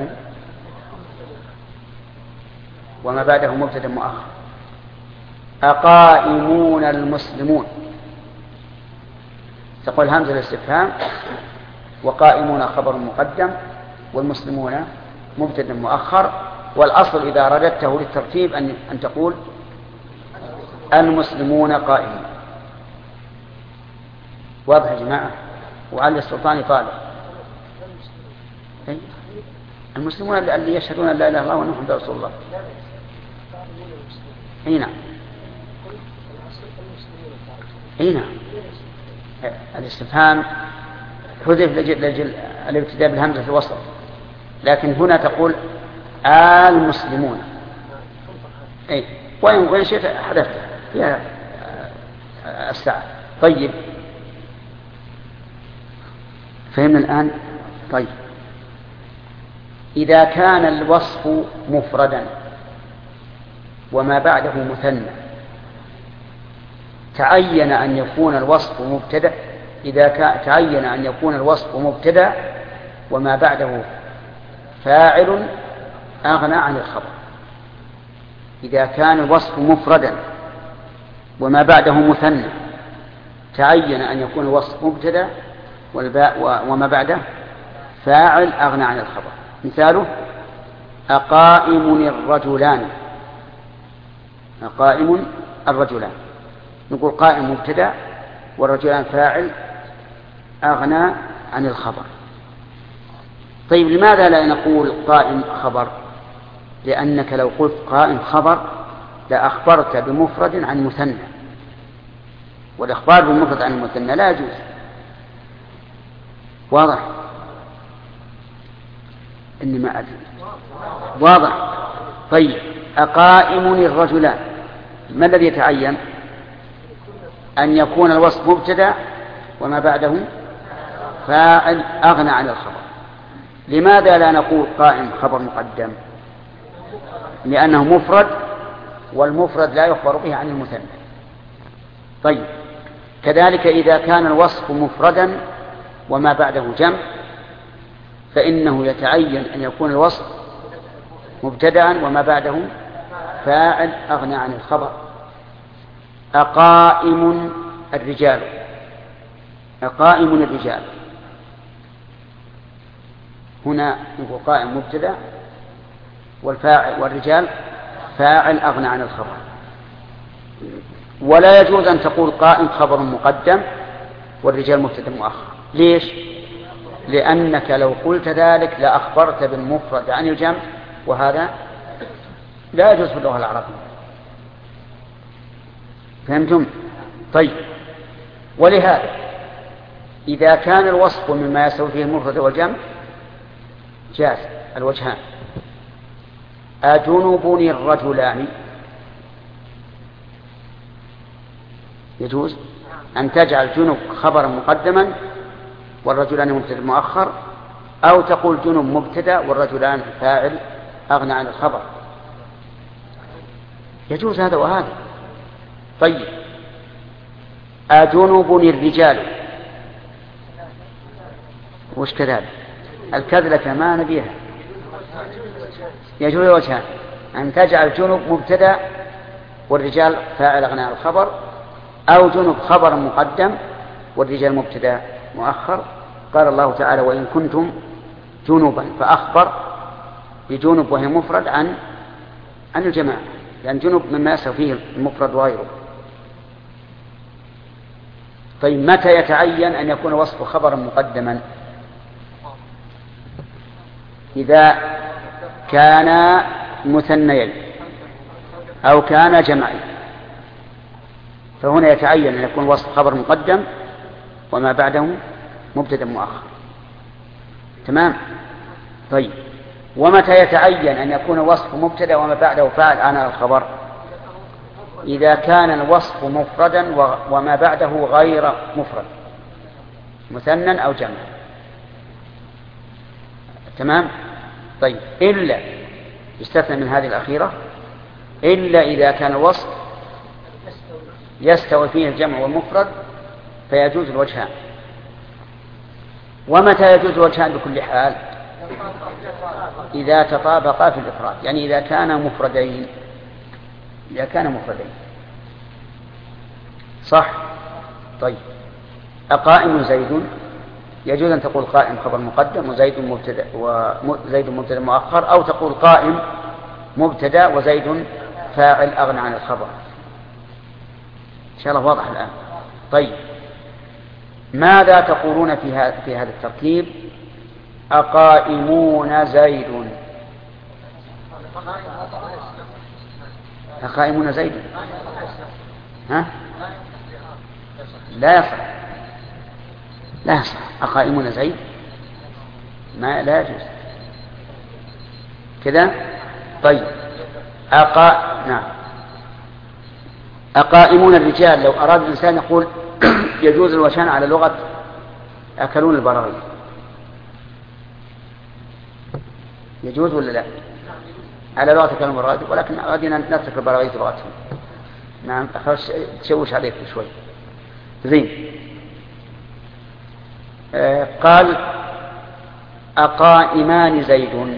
وما بعده مبتدأ مؤخر. أقائمون المسلمون، تقول همزة الاستفهام وقائمون خبر مقدم والمسلمون مبتدأ مؤخر. والأصل إذا رددته للترتيب أن أن تقول المسلمون قائمون. واضح يا جماعة؟ وعلى السلطان طالب المسلمون اللي يشهدون أن لا إله إلا الله وأن محمد رسول الله. اي نعم، اي نعم. الاستفهام حذف لجل الابتداء بالهمزة في الوسط، لكن هنا تقول المسلمون. اي وإن شئت حذفته فيها الساعة. طيب، فهمنا الآن؟ طيب، إذا كان الوصف مفردا وما بعده مثنى تعين أن يكون الوصف مبتدأ. إذا تعين أن يكون الوصف مبتدأ وما بعده فاعل أغنى عن الخبر. إذا كان الوصف مفردا وما بعده مثنى تعين أن يكون الوصف مبتدأ والباء وما بعده فاعل أغنى عن الخبر. مثاله أقائم الرجلان، أقائم الرجلان، نقول قائم مبتدأ والرجلان فاعل أغنى عن الخبر. طيب، لماذا لا نقول قائم خبر؟ لأنك لو قلت قائم خبر لأخبرت بمفرد عن مثنى، والإخبار بمفرد عن المثنى لا يجوز. واضح؟ إني ما أدري. واضح؟ طيب، أقائم الرجلان، ما الذي يتعين؟ أن يكون الوصف مبتدأ وما بعده فاعل أغنى عن الخبر. لماذا لا نقول قائم خبر مقدم؟ لأنه مفرد، والمفرد لا يخبر به عن المثنى. طيب، كذلك إذا كان الوصف مفردا وما بعده جمع فإنه يتعين أن يكون الوصف مبتدأ وما بعده فاعل أغنى عن الخبر. أقائم الرجال، أقائم الرجال، هنا نقول قائم مبتدأ والفاعل والرجال فاعل أغنى عن الخبر. ولا يجوز أن تقول قائم خبر مقدم والرجال مبتدأ مؤخر. ليش؟ لأنك لو قلت ذلك لأخبرت بالمفرد عن الجمع، وهذا لا يجوز في اللغة العربية. فهمتم؟ طيب، ولهذا إذا كان الوصف مما يستوي فيه المفرد والجمع جاز الوجهان. أجنبني الرجلان، يجوز أن تجعل جنب خبرا مقدما والرجلان مبتدأ مؤخر، أو تقول جنب مبتدأ والرجلان فاعل أغنى عن الخبر، يجوز هذا وهذا. طيب، أجنبني الرجال، وش كذلك؟ الكذلة كما نبيها يجوز وجهان، أن تجعل جنب مبتدأ والرجال فاعل أغنى عن الخبر، أو جنب خبر مقدم والرجال مبتدأ مؤخر. قال الله تعالى: وإن كنتم جنبا، فأخبر بجنب وهي مفرد عن عن الجماعة، لأن جنب مما يسهو فيه المفرد وغيره. طيب، متى يتعين أن يكون وصف خبرا مقدما؟ إذا كان مثنيين أو كان جمعين، فهنا يتعين أن يكون وصف خبر مقدم وما بعده مبتدأ مؤخر. تمام؟ طيب، ومتى يتعين أن يكون وصف مبتدأ وما بعده فاعل عن الخبر؟ إذا كان الوصف مفردا وما بعده غير مفرد، مثنى أو جمع. تمام؟ طيب، إلا يستثنى من هذه الأخيرة، إلا إذا كان الوصف يستوي فيه الجمع والمفرد فيجوز الوجهان. ومتى يجوز الوجهان بكل حال؟ إذا تطابقا في الإفراد، يعني إذا كان مفردين، إذا كان مفردين صح. طيب، أقائم زيد، يجوز أن تقول قائم خبر مقدم وزيد مبتدأ وزيد مبتدأ مؤخر، أو تقول قائم مبتدأ وزيد فاعل أغنى عن الخبر. إن شاء الله واضح الآن. طيب، ماذا تقولون في هذا في هذا التركيب؟ أقائمون زيد، أقائمون زيد، ها؟ لا يصح، لا يصح. أقائمون زيد ما لا يجوز كذا. طيب، أقا نعم أقائمون الرجال، لو أراد الإنسان يقول يجوز الوشان على لغة أكلون البراغيث، يجوز ولا لا؟ على لغة أكلون البراغيث، ولكن غادينا نترك البراغيث لغتهم. نعم، تشوش عليك شوي. زين. آه قال أقائمان زيد،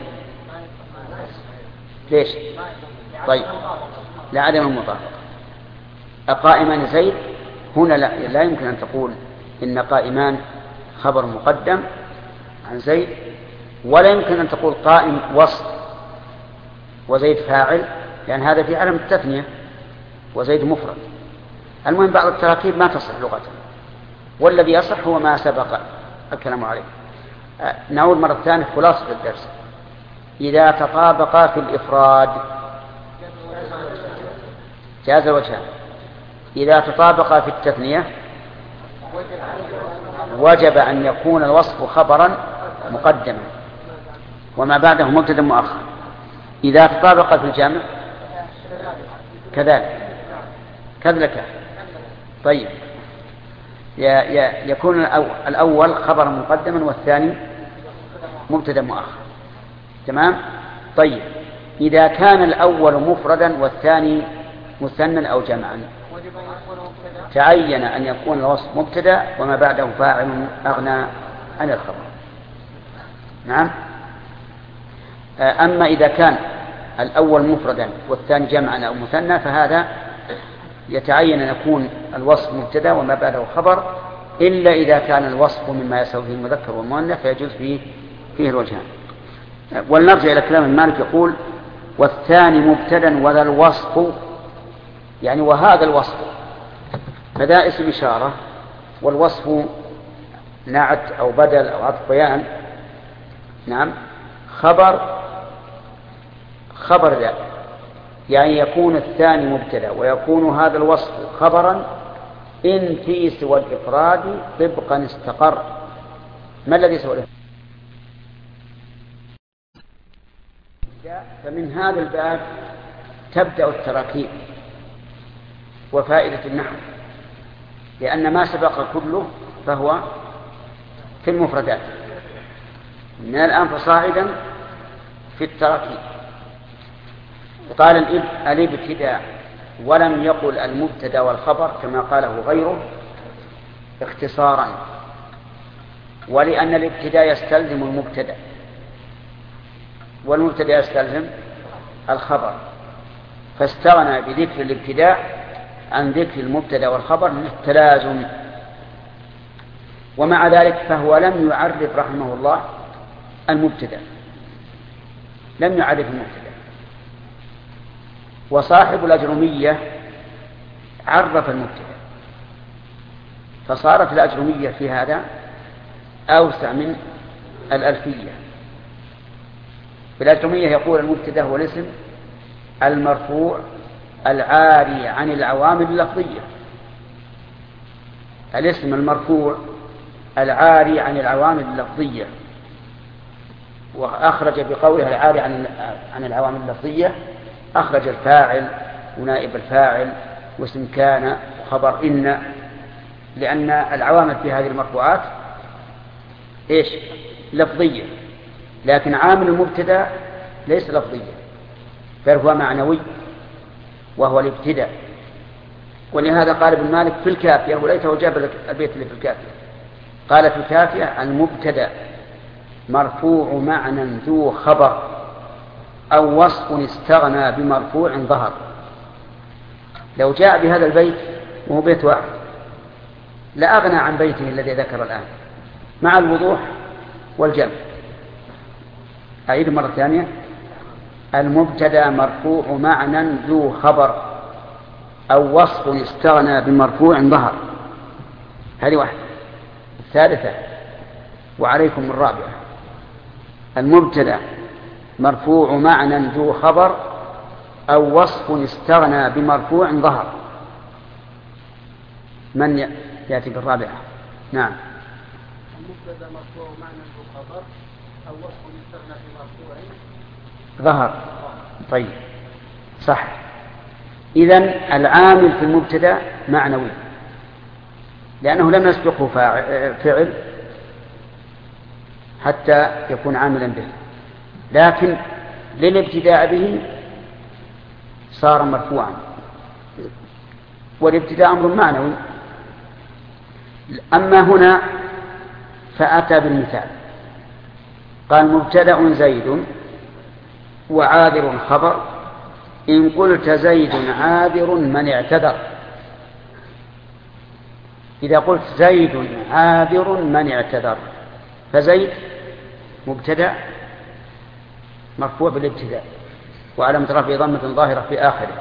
ليش؟ طيب، لعدم المطابقة. أقائمان زيد هنا لا, لا يمكن أن تقول إن قائمان خبر مقدم عن زيد، ولا يمكن أن تقول قائم وصف وزيد فاعل، لأن هذا في علم التثنية وزيد مفرد. المهم بعض التراكيب ما تصح لغة، والذي يصح هو ما سبق الكلام عليه. نعود مرة ثانية خلاصة الدرس. إذا تطابقا في الإفراد جاز الوجهان، إذا تطابقا في التثنية وجب أن يكون الوصف خبرا مقدما وما بعده مبتدا مؤخر. إذا تطابق في الجمع كذلك كذلك. طيب يكون الأول خبرا مقدما والثاني مبتدا مؤخر. تمام. طيب إذا كان الأول مفردا والثاني مثنى أو جمعا تعين أن يكون الوصف مبتدا وما بعده فاعل أغنى عن الخبر. نعم. أما إذا كان الأول مفردا والثاني جمعا أو مثنى فهذا يتعين أن يكون الوصف مبتدا وما بعده خبر، إلا إذا كان الوصف مما يسوي فيه المذكر والمؤنث فيجوز فيه فيه الوجهان. ولنرجع إلى كلام مالك يقول والثاني مبتدا وذا الوصف، يعني وهذا الوصف، فذا اسم إشارة والوصف نعت أو بدل أو عطف بيان. نعم. خبر خبر ذا، يعني يكون الثاني مبتدا ويكون هذا الوصف خبرا إن في سوى الإفراد طبقا استقر. ما الذي سوى الإفراد؟ فمن هذا الباب تبدأ التراكيب وفائدة النحو، لأن ما سبق كله فهو في المفردات. من الآن فصاعدا في التراكيب. قال الابتداء ولم يقل المبتدا والخبر كما قاله غيره اختصارا، ولأن الابتداء يستلزم المبتدا والمبتدا يستلزم الخبر، فاستغنى بذكر الابتداء عن ذكر المبتدا والخبر للتلازم. ومع ذلك فهو لم يعرف رحمه الله المبتدا، لم يعرف المبتدا. وصاحب الأجرمية عرف المبتدا، فصارت الأجرمية في هذا أوسع من الألفية. في الأجرمية يقول المبتدا هو الاسم المرفوع العاري عن العوامل اللفظية، الاسم المرفوع العاري عن العوامل اللفظية. وأخرج بقولها العاري عن عن العوامل اللفظية أخرج الفاعل ونائب الفاعل واسم كان وخبر إن، لأن العوامل في هذه المرفوعات إيش؟ لفظية، لكن عامل المبتدا ليس لفظيا بل هو معنوي وهو الابتداء. ولهذا قال ابن مالك في الكافية، وليته جاب البيت اللي في الكافية، قال في الكافية المبتدا مرفوع معنى ذو خبر أو وصف استغنى بمرفوع ظهر. لو جاء بهذا البيت وهو بيت واحد لأغنى عن بيته الذي ذكر الآن مع الوضوح والجمع. أعيد مرة ثانية: المبتدا مرفوع معنى ذو خبر أو وصف استغنى بمرفوع ظهر. هذه واحدة. الثالثة وعليكم الرابعة: المبتدا مرفوع معنى ذو خبر أو وصف استغنى بمرفوع ظهر. من يأتي بالرابعة؟ نعم. المبتدا مرفوع معنى ذو خبر أو وصف استغنى بمرفوع ظهر. طيب صح. إذن العامل في المبتدا معنوي لأنه لم يسبقه فعل حتى يكون عاملا به، لكن للابتداء به صار مرفوعا، والابتداء أمر معنوي. أما هنا فأتى بالمثال، قال مبتدأ زيد وعاذر خبر إن قلت زيد عاذر من اعتذر. إذا قلت زيد عاذر من اعتذر فزيد مبتدأ مرفوع بالابتداء وعلامة رفعه ضمة ظاهرة في آخره،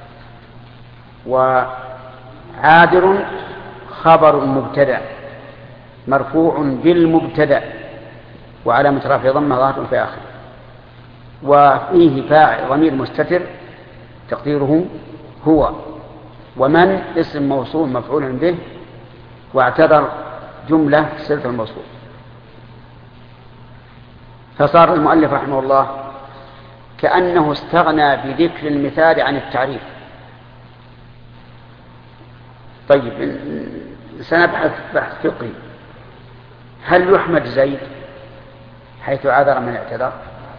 وعاذر خبر مبتدأ مرفوع بالمبتدأ وعلامة رفعه ضمة ظاهرة في آخره، وفيه فاعل ضمير مستتر تقديره هو، ومن اسم موصول مفعول به، واعتذر جملة صلة الموصول. فصار المؤلف رحمه الله كأنه استغنى بذكر المثال عن التعريف. طيب سنبحث بحث فقهي، هل يحمد زيد حيث عذر من اعتذر؟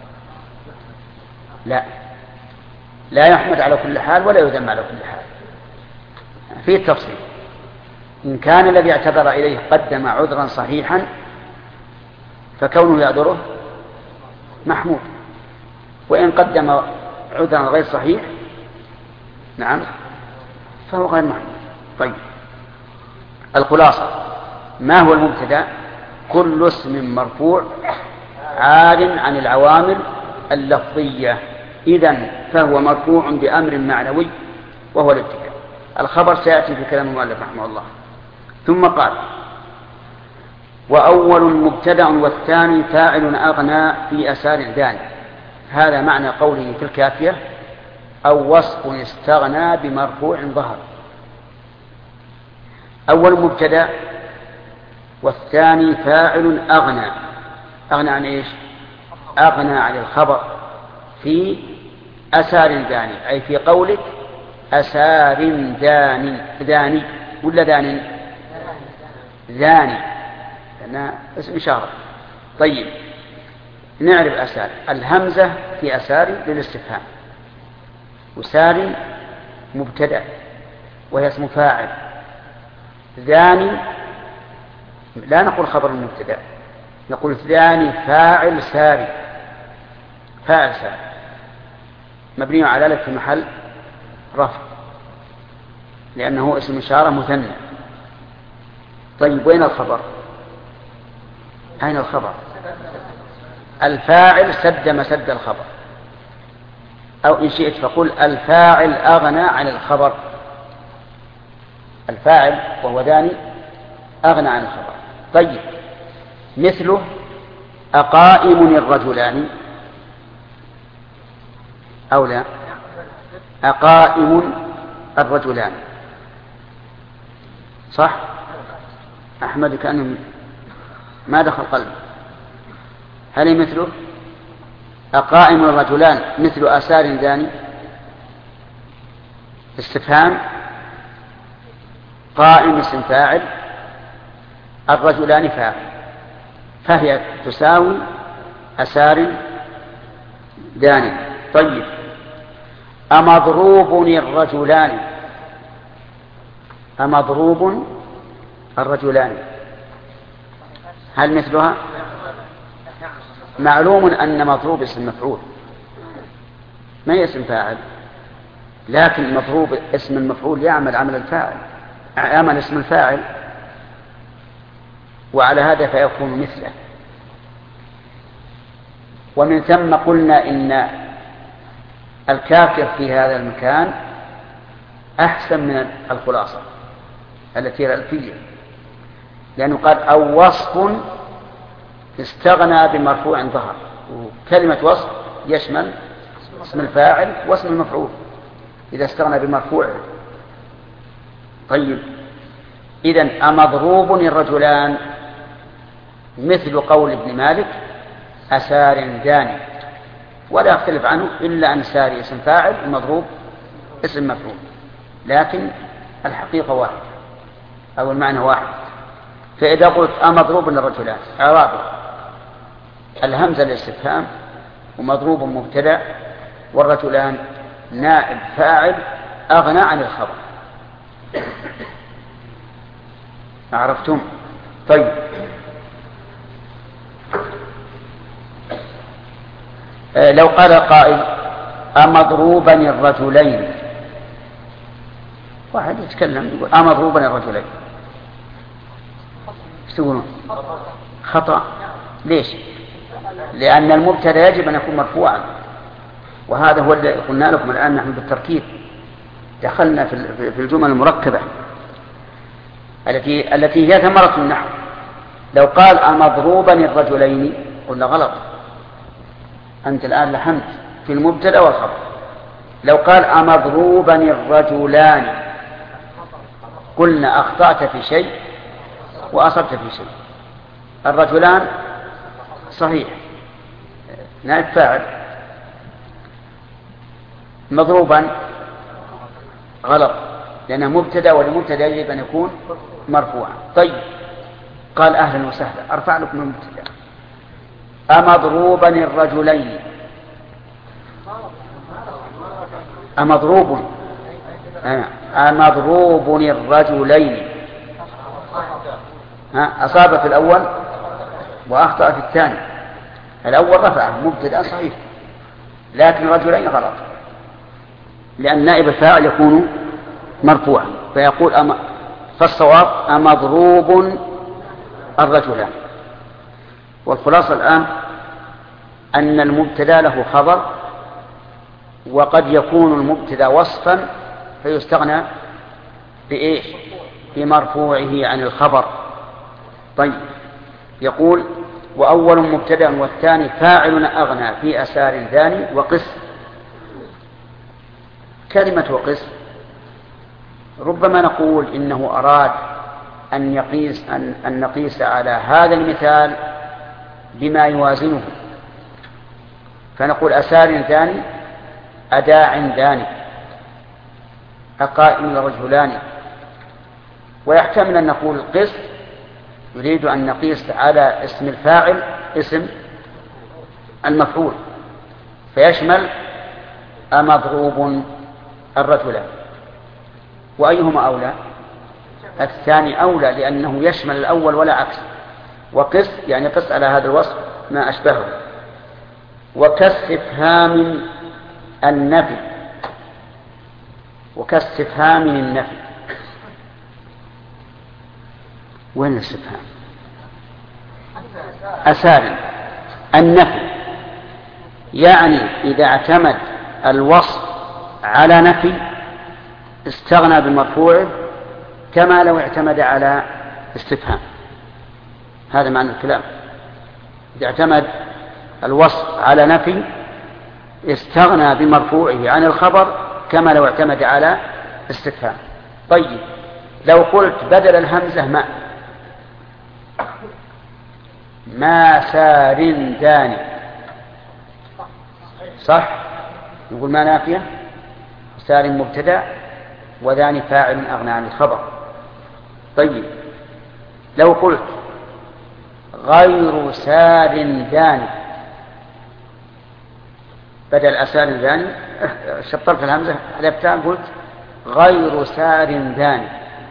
لا، لا يحمد على كل حال ولا يذم على كل حال، في التفصيل. إن كان الذي اعتذر إليه قدم عذرا صحيحا فكونه يعذره محمود، وإن قدم عذرا غير صحيح نعم فهو غير محمود. طيب الخلاصة، ما هو المبتدأ؟ كل اسم مرفوع عار عن العوامل اللفظية، إذن فهو مرفوع بأمر معنوي وهو الابتداء. الخبر سيأتي في كلام المؤلف رحمه الله. ثم قال: وأول مبتدأ والثاني فاعل أغنى في أسار داني. هذا معنى قوله في الكافية: أو وصف استغنى بمرفوع ظهر. أول مبتدأ والثاني فاعل أغنى. أغنى عن إيش؟ أغنى عن الخبر في أسار داني، أي في قولك أسار داني. داني ولا داني؟ داني لأنها اسم إشارة. طيب نعرف أسار. الهمزة في أسار للاستفهام، وسار مبتدأ وهي اسم فاعل. ذاني لا نقول خبر المبتدأ، نقول ثاني فاعل ساري. فاعل ساري مبني على الف في محل رفع لأنه اسم إشارة مثنى. طيب وين الخبر؟ أين الخبر؟ الفاعل سد مسد الخبر، أو إن شئت فقل الفاعل أغنى عن الخبر. الفاعل وهو داني أغنى عن الخبر. طيب مثله أقائم الرجلان أو لا؟ أقائم الرجلان صح؟ أحمد كأنه ما دخل قلبه. هل مثله أقائم الرجلان مثل أسار داني؟ استفهام. قائم اسم فاعل، الرجلان فاعل، فهي تساوي أسار داني. طيب أمضروب الرجلان. أمضروب الرجلان هل مثلها؟ معلوم أن مضروب اسم مفعول ما هي اسم فاعل، لكن مضروب اسم المفعول يعمل عمل الفاعل، يعمل اسم الفاعل، وعلى هذا فيكون مثله. ومن ثم قلنا إن الكافر في هذا المكان أحسن من الخلاصة التي هي الألفية، لأنه قال أو وصف استغنى بمرفوع ظهر، وكلمة وصف يشمل اسم الفاعل واسم المفعول إذا استغنى بمرفوع. طيب إذن أمضروب الرجلان مثل قول ابن مالك أسار داني، ولا يختلف عنه إلا أن ساري اسم فاعل ومضروب اسم مفعول، لكن الحقيقة واحد أو المعنى واحد. فإذا قلت أمضروب الرجلان إعرابه الهمزة للاستفهام ومضروب مبتدأ والرجلان نائب فاعل أغنى عن الخبر. عرفتم؟ طيب آه لو قال قائل أمضروبا الرجلين، واحد يتكلم يقول أمضروبا الرجلين، تقولون خطأ. ليش؟ لأن المبتدأ يجب أن يكون مرفوعا، وهذا هو الذي قلنا لكم الآن. نحن بالتركيب دخلنا في الجمل المركبة التي التي هي ثمرة النحو. لو قال أمضروبا الرجلين قلنا غلط، أنت الآن لحمت في المبتدأ والخبر. لو قال أمضروبا الرجلان قلنا أخطأت في شيء وأصبت في شيء. الرجلان صحيح نائب فاعل، مضروبا غلط، لأنه مبتدأ، والمبتدأ يجب أن يكون مرفوعا. طيب، قال أهلا وسهلا، أرفع لكم المبتدأ. أمضروبا الرجلين، أمضروب أمضروب الرجلين، ها أصاب في الأول وأخطأ في الثاني. الأول رفعه مبتدأ صحيح، لكن الرجلين غلط، لأن نائب الفاعل يكون مرفوعا، فيقول أم... فالصواب أمضروب الرجلان. والخلاصة الآن أن المبتدأ له خبر، وقد يكون المبتدأ وصفا فيستغنى بإيش؟ بمرفوعه عن الخبر. طيب، يقول وأول مبتدأ والثاني فاعل أغنى في أسار ثاني وقس. كلمة وقس ربما نقول إنه أراد أن يقيس أن, أن نقيس على هذا المثال بما يوازنه، فنقول أسار ثاني، أداع ثاني، أقائم رجلان. ويحتمل أن نقول قس يريد أن نقيس على اسم الفاعل اسم المفعول، فيشمل أمضروب الرجلان. وأيهما أولى؟ الثاني أولى، لأنه يشمل الأول ولا عكس. وقس يعني قس على هذا الوصف ما أشبهه. وكاستفهام النفي، وكاستفهام النفي. وين الاستفهام؟ أسار النفي، يعني إذا اعتمد الوصف على نفي استغنى بمرفوعه كما لو اعتمد على استفهام. هذا معنى الكلام. إذا اعتمد الوصف على نفي استغنى بمرفوعه عن الخبر كما لو اعتمد على استفهام. طيب، لو قلت بدل الهمزة ما ما سار داني، صح؟ نقول ما نافية، سار مبتدأ وذاني فاعل أغنى عن الخبر. طيب، لو قلت غير سار داني بدل أسار داني، شطرت الهمزة حذفتها قلت غير سار داني،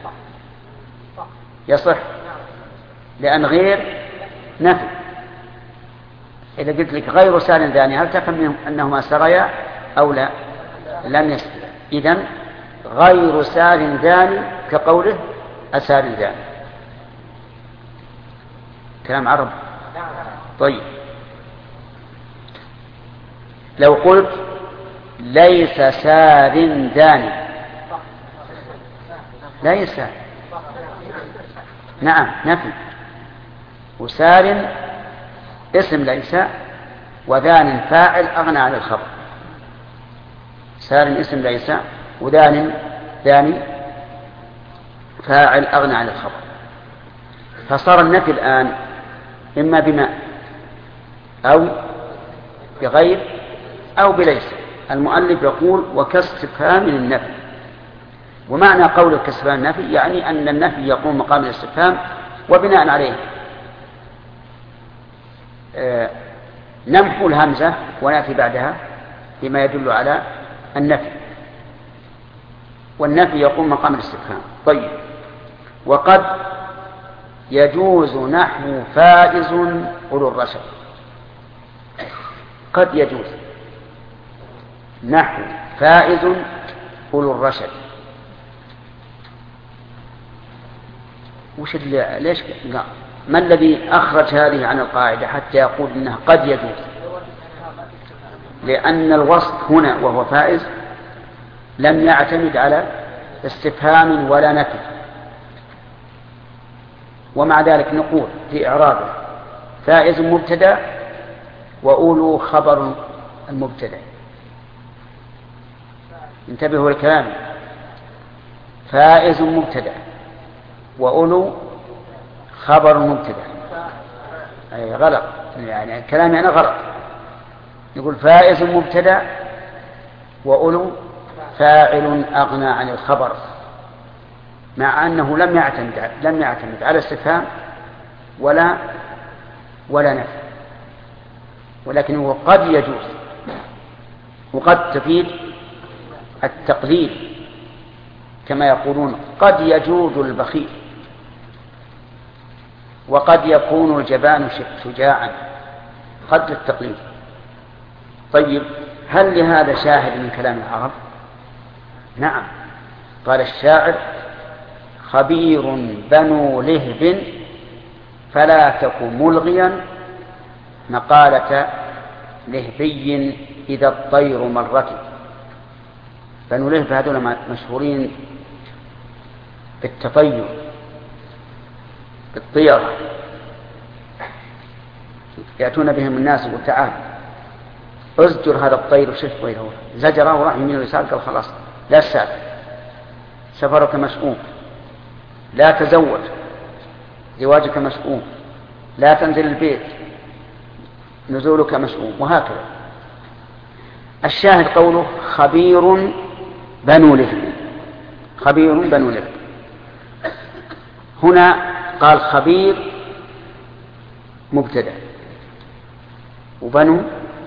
يصح، لأن غير نفي. إذا قلت لك غير سار داني هل تفهم أنهما سريا أو لا؟ لم يسر. إذن غير سار داني كقوله أسار داني. كلام عرب. طيب، لو قلت ليس سار داني، ليس، نعم نفي، وسار اسم ليس، وذان فاعل أغنى عن الخبر. سار اسم ليس، وذان ثاني فاعل أغنى عن الخبر. فصار النفي الآن إما بما أو بغير أو بليس. المؤلف يقول وكاستفهام النفي. ومعنى قول كاستفهام النفي يعني أن النفي يقوم مقام الاستفهام، وبناء عليه آه نمحو الهمزة ونأتي بعدها بما يدل على النفي، والنفي يقوم مقام الاستفهام. طيب، وقد يجوز نحو فائز أولو الرشد. قد يجوز نحو فائز أولو الرشد. وش اللي ليش لا. ما الذي أخرج هذه عن القاعدة حتى يقول إنها قد يجوز؟ لأن الوصف هنا وهو فائز لم يعتمد على استفهام ولا نفي. ومع ذلك نقول في إعرابه فائز مبتدأ وأولو خبر المبتدأ. انتبهوا الكلام، فائز مبتدأ وأولو خبر مبتدأ. أي غلط، يعني كلامي أنا غلط. نقول فائز مبتدأ وأولو فاعل أغنى عن الخبر، مع أنه لم يعتمد لم يعتمد على استفهام ولا ولا نفي، ولكنه قد يجوز، وقد تفيد التقليل كما يقولون قد يجود البخيل، وقد يكون الجبان شجاعا، قد للتقليد. طيب هل لهذا شاهد من كلام العرب؟ نعم، قال الشاعر: خبير بنو لهب فلا تك ملغيا مقالة لهبي إذا الطير مرت. بنو لهب هذول مشهورين بالتطير، بالطيرة، يأتون بهم الناس يقول: تعال ازجر هذا الطير، شف ويله، زجره وراح يمين ويسار، قال: خلاص لا تسافر، سفرك مشؤوم، لا تزوج، زواجك مشؤوم، لا تنزل البيت، نزولك مشؤوم، وهكذا. الشاهد قوله: خبير بنو لهب، خبير بنو لهب. هنا قال خبير مبتدأ، وبنو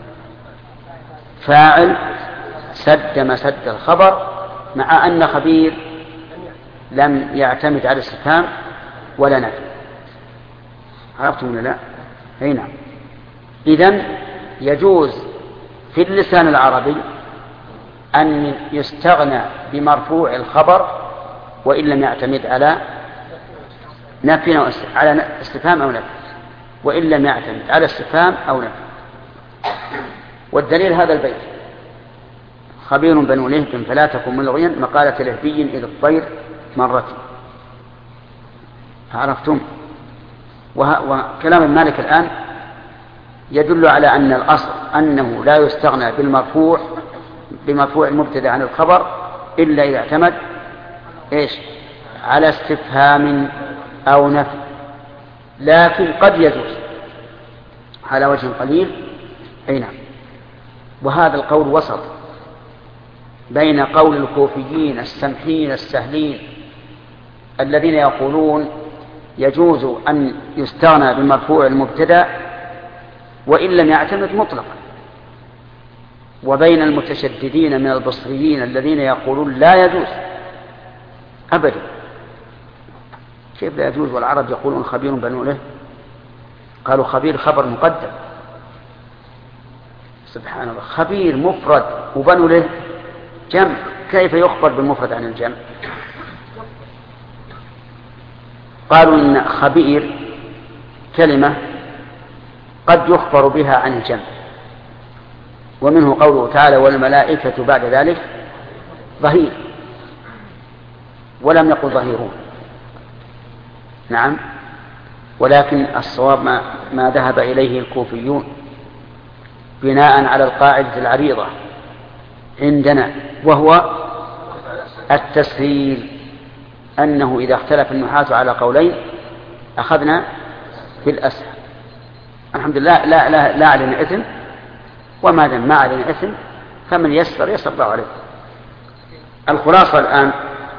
فاعل سد مسد الخبر، مع أن خبير لم يعتمد على استفهام ولا نفي. عرفتم ولا لا؟ أي نعم. إذن يجوز في اللسان العربي أن يستغنى بمرفوع الخبر وإن لم يعتمد على نفي أو على استفهام أو نفي، وإن لم يعتمد على استفهام أو نفي. والدليل هذا البيت: خبير بنو لهب فلا تكن ملغيا مقالة لهبي إذا الطير مرت. عرفتم؟ وكلام مالك الآن يدل على أن الأصل أنه لا يستغنى بالمرفوع بمرفوع المبتدأ عن الخبر إلا إذا اعتمد إيش؟ على استفهام أو نفي، لكن قد يجوز على وجه قليل. أي نعم. وهذا القول وسط بين قول الكوفيين السمحين السهلين الذين يقولون يجوز أن يستغنى بالمرفوع المبتدأ وإن لم يعتمد مطلقا، وبين المتشددين من البصريين الذين يقولون لا يجوز أبدا. كيف لا يجوز والعرب يقولون خبير بنو له؟ قالوا خبير خبر مقدم. سبحان الله، خبير مفرد وبنو له جمع، كيف يخبر بالمفرد عن الجمع؟ قالوا إن خبير كلمة قد يخبر بها عن الجمع، ومنه قوله تعالى: والملائكة بعد ذلك ظهير، ولم يقل ظهيرون. نعم، ولكن الصواب ما, ما ذهب إليه الكوفيون بناء على القاعدة العريضة عندنا، وهو التسهيل، أنه إذا اختلف النحاة على قولين أخذنا بالأسهل. الحمد لله، لا, لا, لا علينا إثم، وما دام ما علينا إثم فمن يسر يسر الله عليه. الخلاصة الآن: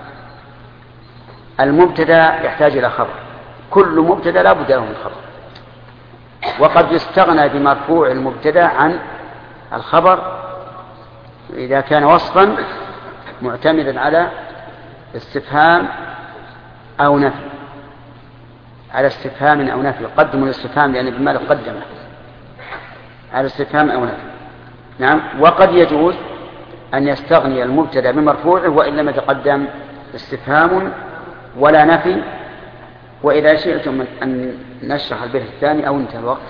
المبتدأ يحتاج إلى خبر، كل مبتدأ لا بد له من خبر، وقد يستغنى بمرفوع المبتدأ عن الخبر إذا كان وصفا معتمدا على استفهام أو نفي، على استفهام أو نفي. قدموا الاستفهام لأن ابن مالك قدمه على استفهام أو نفي. نعم. وقد يجوز أن يستغني المبتدأ بمرفوعه وإن لم يتقدم استفهام ولا نفي. وإذا شئتم أن نشرح البيت الثاني أو انتهى الوقت.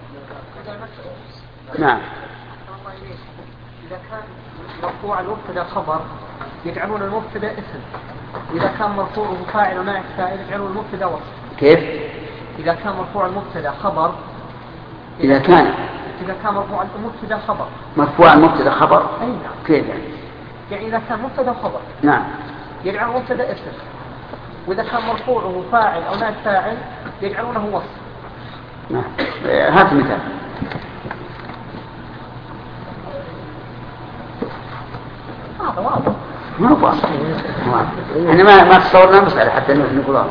نعم. إذا كان مرفوع المبتدأ خبر يجعلون المبتدأ اسم، إذا كان مرفوعه فاعل ونائب فاعل يجعلون المبتدأ وصف. كيف؟ إذا كان مرفوع المبتدأ خبر إذا كان إذا كان مرفوع المبتدأ خبر مرفوع المبتدأ خبر أي نعم. كيف يعني؟ يعني إذا كان مبتدأ خبر نعم يجعل المبتدأ اسم، وإذا كان مرفوعه فاعل أو نائب فاعل يجعلونه وصف. نعم. هات مثال. ما هو واصل. احنا ما ما تصورنا مسألة حتى نقولها.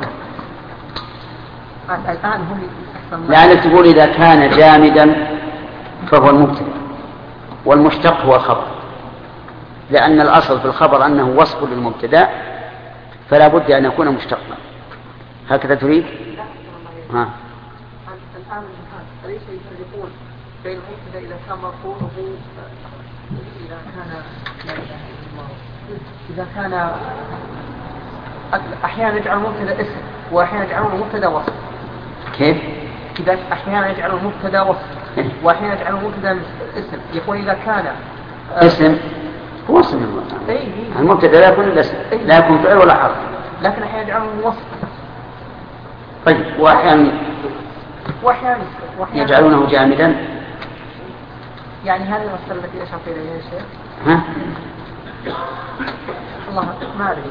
الآن هم لأنك تقول إذا كان جامدا فهو المبتدأ والمشتق هو الخبر، لأن الأصل في الخبر أنه وصف للمبتدأ فلا بد أن يكون مشتقا. هكذا تريد؟ ها. الآن أليس يفرقون بين المبتدأ إذا كان مرفوعه إذا كان إذا كان أحيانا يجعل المبتدأ اسم وأحيانا يجعلونه مبتدأ وصف. كيف؟ إذا أحيانا يجعل المبتدأ وصف وأحيانا يجعل المبتدأ اسم. يقول إذا كان اسم هو اسم المبتدأ لا يكون الاسم لا يكون فعل ولا حرف، لكن أحيانا يجعله وصف. طيب وأحيانا وأحيانا يجعلونه جامدا. يعني هذه المسألة التي أشرت إليها يا شيخ. ها؟ الله ما أدري.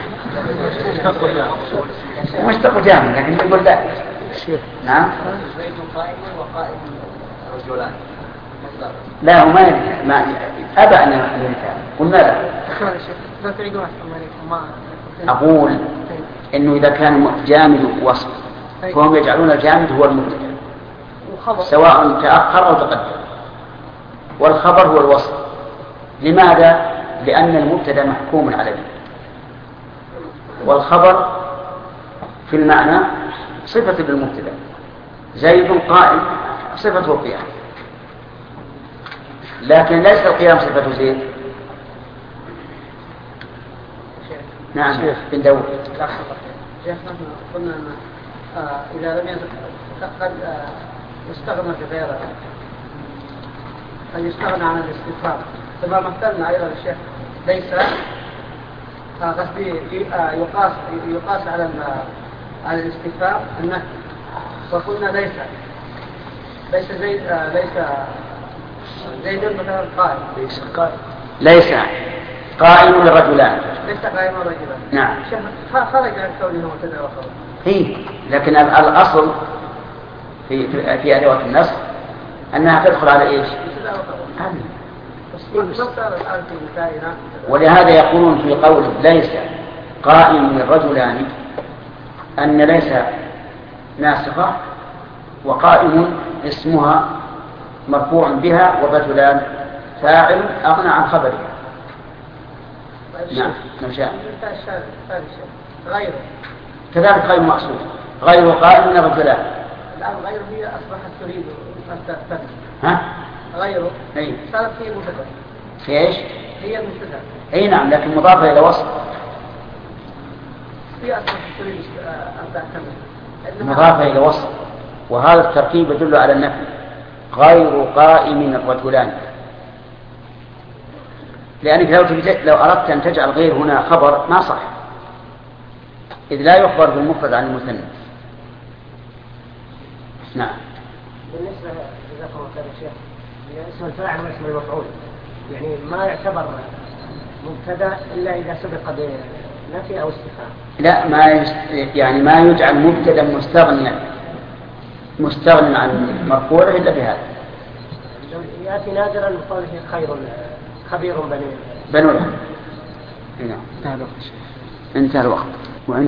مشتق جامد لكن يقول لا. نعم. زيد قائم وقائم رجلان. لا هو ما ما أبى أن يفعل. قلنا لا. لا تعيدون ما. أقول إنه إذا كان جامد وصف فهم يجعلون الجامد هو المبتدأ سواء تأخر أو تقدم، والخبر هو الوصف. لماذا؟ لأن المبتدأ محكوم عليه والخبر في المعنى صفة للمبتدأ. زيد قائم صفته القيام، لكن ليس القيام صفة زيد. نعم بن داود. شيخ قلنا أن إذا لم قد يستغنى بغيره أن يستغنى عن الاستفهام كما مثلنا أيضا الشيخ ليس قصدي يقاس يقاس على على الاستفهام النفي، وقلنا ليس ليس زيد ليس زيد مثلا قائم ليس قائم ليس قائم للرجلان ليس قائم الرجلان. نعم خرج عن كونه مبتدأ وخبر. هي لكن الأصل في في, في أدوات النص أنها تدخل على إيش؟ ولهذا يقولون في قوله ليس قائم للرجلان أن ليس ناسخة وقائم اسمها مرفوع بها والرجلان فاعل أغنى عن خبرها. نعم نشاء غيره كذلك غير مقصود غير قائم من الرجلان. الآن غيره هي أصبحت تريد أن ها غيره أي صارت هي مبتدأ. في إيش؟ هي مبتدأ. أي نعم لكن مضافة إلى وصف. هي أصبحت تريد أن تعتمد. مضافة إلى وصف، وهذا التركيب يدل على النفي. غير قائم الرجلان، لأنك لو, لو أردت أن تجعل غير هنا خبر ما صح، إذ لا يخبر بالمفرد عن المثنى. نعم. بالنسبة جزاكم الله خير يا شيخ اسم الفاعل واسم المفعول يعني ما يعتبر مبتدأ إلا إذا سبق بنفي أو استفهام. لا ما يست... يعني ما يجعل مبتدأ مستغنيا مستغنى عن مرفوعه إلا بهذا. يأتي نادرا بقوله خير خبير بني بنو له. نعم انتهى الوقت. انتهى الوقت. وعند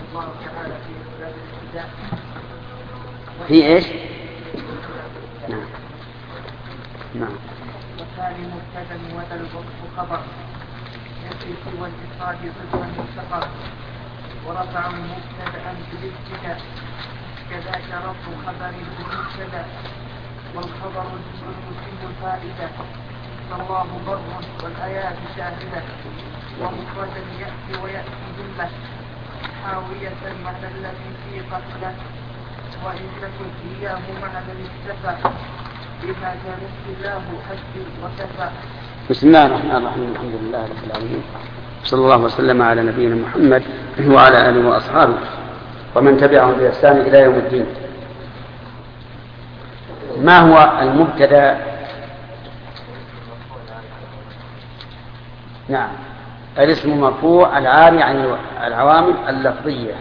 في ايش؟ نعم نعم. وثاني مبتدا وذا الوقت خبر يأتي سوى الإفراد صفة مستقر ورفع مبتدا بالابتداء كذاك رفع خبر بالمبتدا والخبر المسلم الفائدة فالله بر والآيات شاهدة ومفردا يأتي ويأتي جملة حاوية مثل الذي في قتله وإن تكن إياه معنى الاكتفى بما كان الله حسب وكفى. بسم الله الرحمن الرحيم الحمد لله رب العالمين صلى الله وسلم على نبينا محمد وعلى آله وأصحابه ومن تبعهم بإحسان إلى يوم الدين. ما هو المبتدأ؟ نعم الاسم مرفوع العاري عن العوامل اللفظية.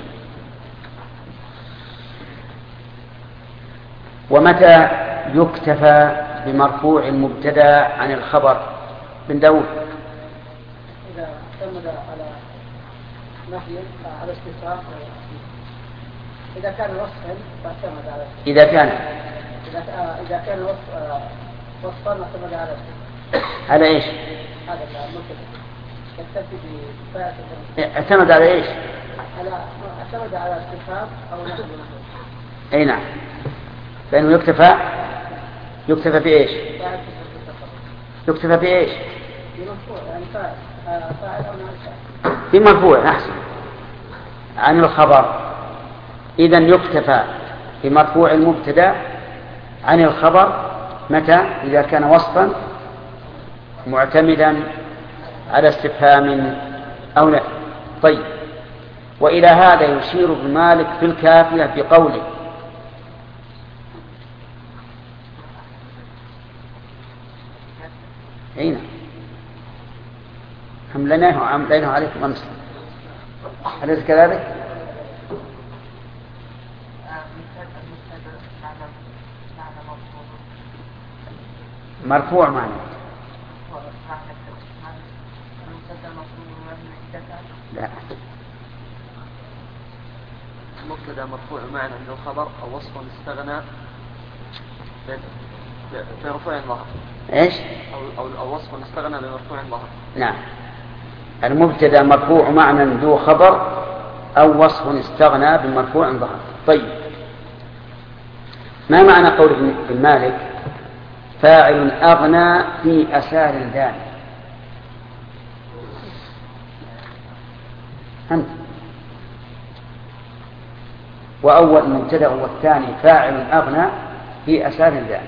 ومتى يكتفى بمرفوع المبتدأ عن الخبر؟ بن داود. إذا اعتمد على نفي على استفهام إذا كان وصفا فاعتمد على إذا كان إذا إذا كان وصف وصفا اعتمد على على إيش؟ هذا المبتدأ يكتفي بفاعل. اعتمد على إيش؟ على اعتمد على استفهام أو نحو. أي نعم. فإنه يكتفى يكتفى بإيش؟ يكتفى بإيش؟ بمرفوع يعني فاعل فاعل أو نحو. بمرفوع أحسن. عن الخبر. إذا يكتفى بمرفوع المبتدأ عن الخبر متى؟ إذا كان وصفا معتمدا على استفهام أو لا. طيب، وإلى هذا يشير ابن مالك في الكافية بقوله أين حملناه أمليناه عليكم أمس، أليس كذلك؟ مرفوع معنى لا، المبتدا مرفوع معنى عند الخبر أو وصف استغنى برفوع ظهر. ايش؟ أو أو وصف استغنى بمرفوع ظهر. نعم، المبتدا مرفوع معنى ذو خبر أو وصف استغنى بمرفوع ظهر. طيب، ما معنى قول ابن مالك فاعل أغنى في أسار دان؟ أنت وأول مبتدأ والثاني فاعل أغنى في أسار دان.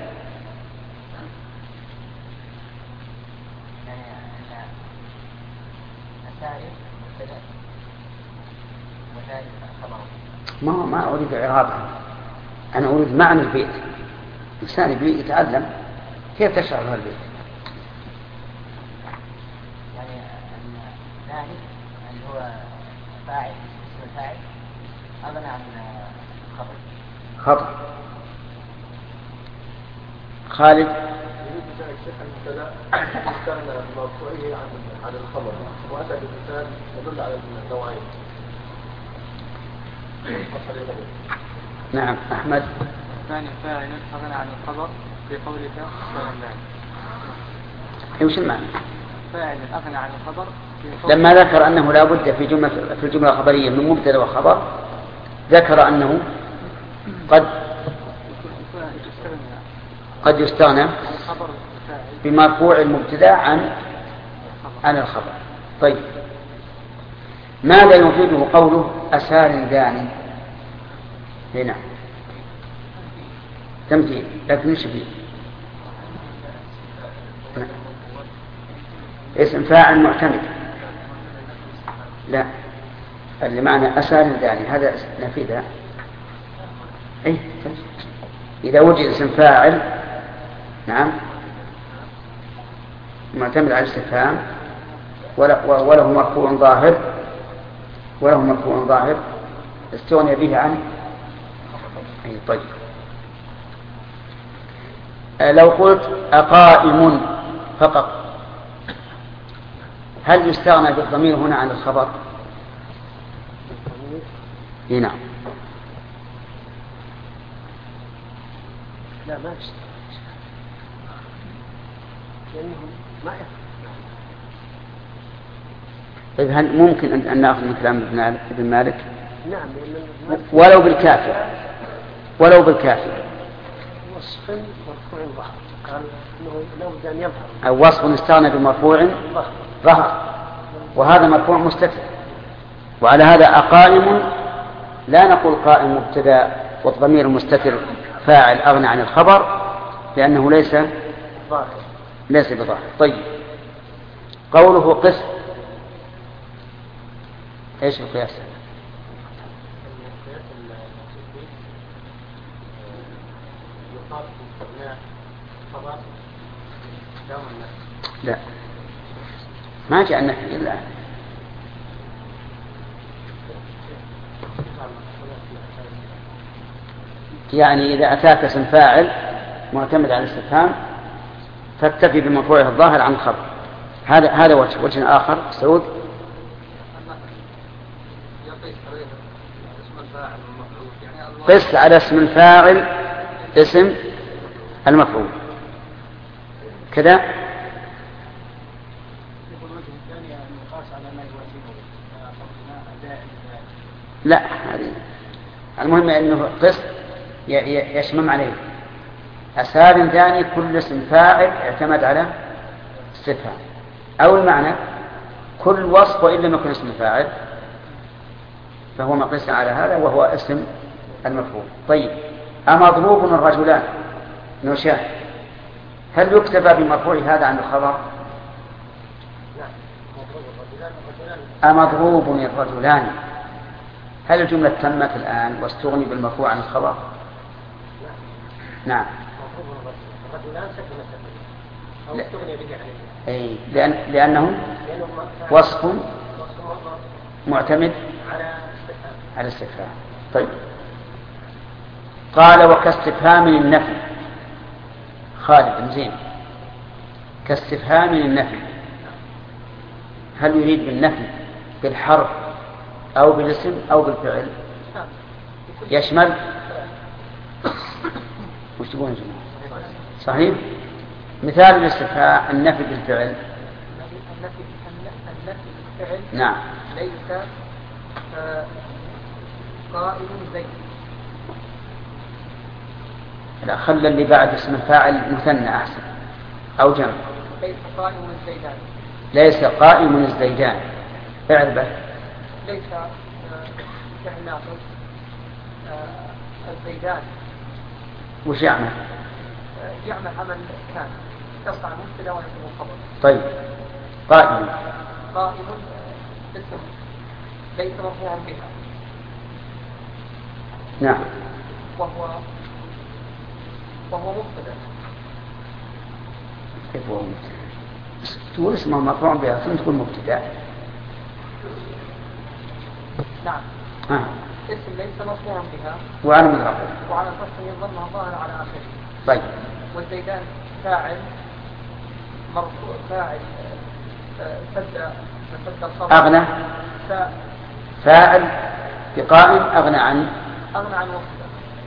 ما ما أريد إعرابها، أنا أريد معنى البيت. إنسان يبي يتعلم كيف تشرح له البيت. يعني ذلك اللي هو فاعل اسم الفاعل أغنى عن خبر. خطأ. خالد. يريد ذلك شيخ المبتدا استغنى بمرفوعه عن عن الخبر، وأتى بمثال يدل على النوعين. نعم أحمد. ثاني فاعل أغنى عن الخبر في قولك استغنى. وش المعنى؟ فاعل أغنى عن الخبر في لما ذكر أنه لا بد في جملة في الجملة الخبرية من مبتدأ وخبر، ذكر أنه قد قد يستغنى بمرفوع المبتدأ عن عن الخبر. طيب، ماذا يفيده قوله أسار داني هنا؟ تمثيل، لكن ايش فيه؟ اسم فاعل معتمد. لا، اللي معنى أسار داني هذا نفيذها. ايه، إذا وجد اسم فاعل نعم معتمد على الاستفهام وله مرفوع ظاهر وله مرفوع ظاهر استغني به عن. أي طيب، لو قلت أقائم فقط هل يستغنى بالضمير هنا عن الخبر؟ إيه نعم. لا ما يستطيع لأنه ما يفهم. طيب، هل ممكن أن نأخذ من كلام ابن مالك؟ نعم، ولو بالكافر ولو بالكافر وصف مرفوع ظهر، قال انه لابد ان يظهر أو وصف استغنى بمرفوع ظهر، وهذا مرفوع مستتر. وعلى هذا أقائم لا نقول قائم مبتدا والضمير المستتر فاعل أغنى عن الخبر لأنه ليس ظاهر ليس بظاهر. طيب، قوله قسم ايش القياس؟ لا، ما جاء النفي إلا يعني إذا أتاك اسم فاعل معتمد على الاستفهام فاكتفي بمرفوعه الظاهر عن الخبر. هذا هذا وجه. وجه آخر سعود. قس على اسم الفاعل اسم المفعول كذا. لا المهم أنه قس يشمم عليه. أسال ثاني كل اسم فاعل اعتمد على استفهام، أو المعنى كل وصف وإن لم يكن اسم الفاعل فهو مقيس على هذا وهو اسم المفعول. طيب أمضروب الرجلان نشاه، هل يكتفى بمرفوع هذا عن الخبر؟ أمضروب الرجلان، هل الجملة تمت الآن واستغني بالمرفوع عن الخبر؟ نعم. أي لأن لأنه وصف معتمد على استفهام. طيب قال وكاستفهام النفي. خالد زين، كاستفهام النفي هل يريد بالنفي بالحرف أو بالاسم أو بالفعل؟ يشمل وش تقولون جماعة؟ صحيح. مثال الاستفهام النفي بالفعل. النفي بالفعل نعم. ليس قائم زيد. لا خلى اللي بعد اسم الفاعل مثنى أحسن أو جمع. ليس قائم الزيدان. ليس قائم الزيدان اعربه. ليس فعل ناقص الزيدان. وش يعمل؟ يعمل عمل كان تصنع مبتدا ويكون خبر. طيب قائم. قائم اسم ليس مرفوعا بها. نعم. وهو وهو مبتدا. كيف هو مبتدا؟ تقول اسمه مرفوع بها ثم تقول مبتدا. نعم. آه. اسم ليس مرفوعا بها وعلى مضربه وعلى فتحه يضمها ظاهر على آخره. طيب. والزيدان فاعل مرفوع فاعل سد سد الخبر. أغنى فاعل بقائم أغنى عن أغنى عن مبتدا.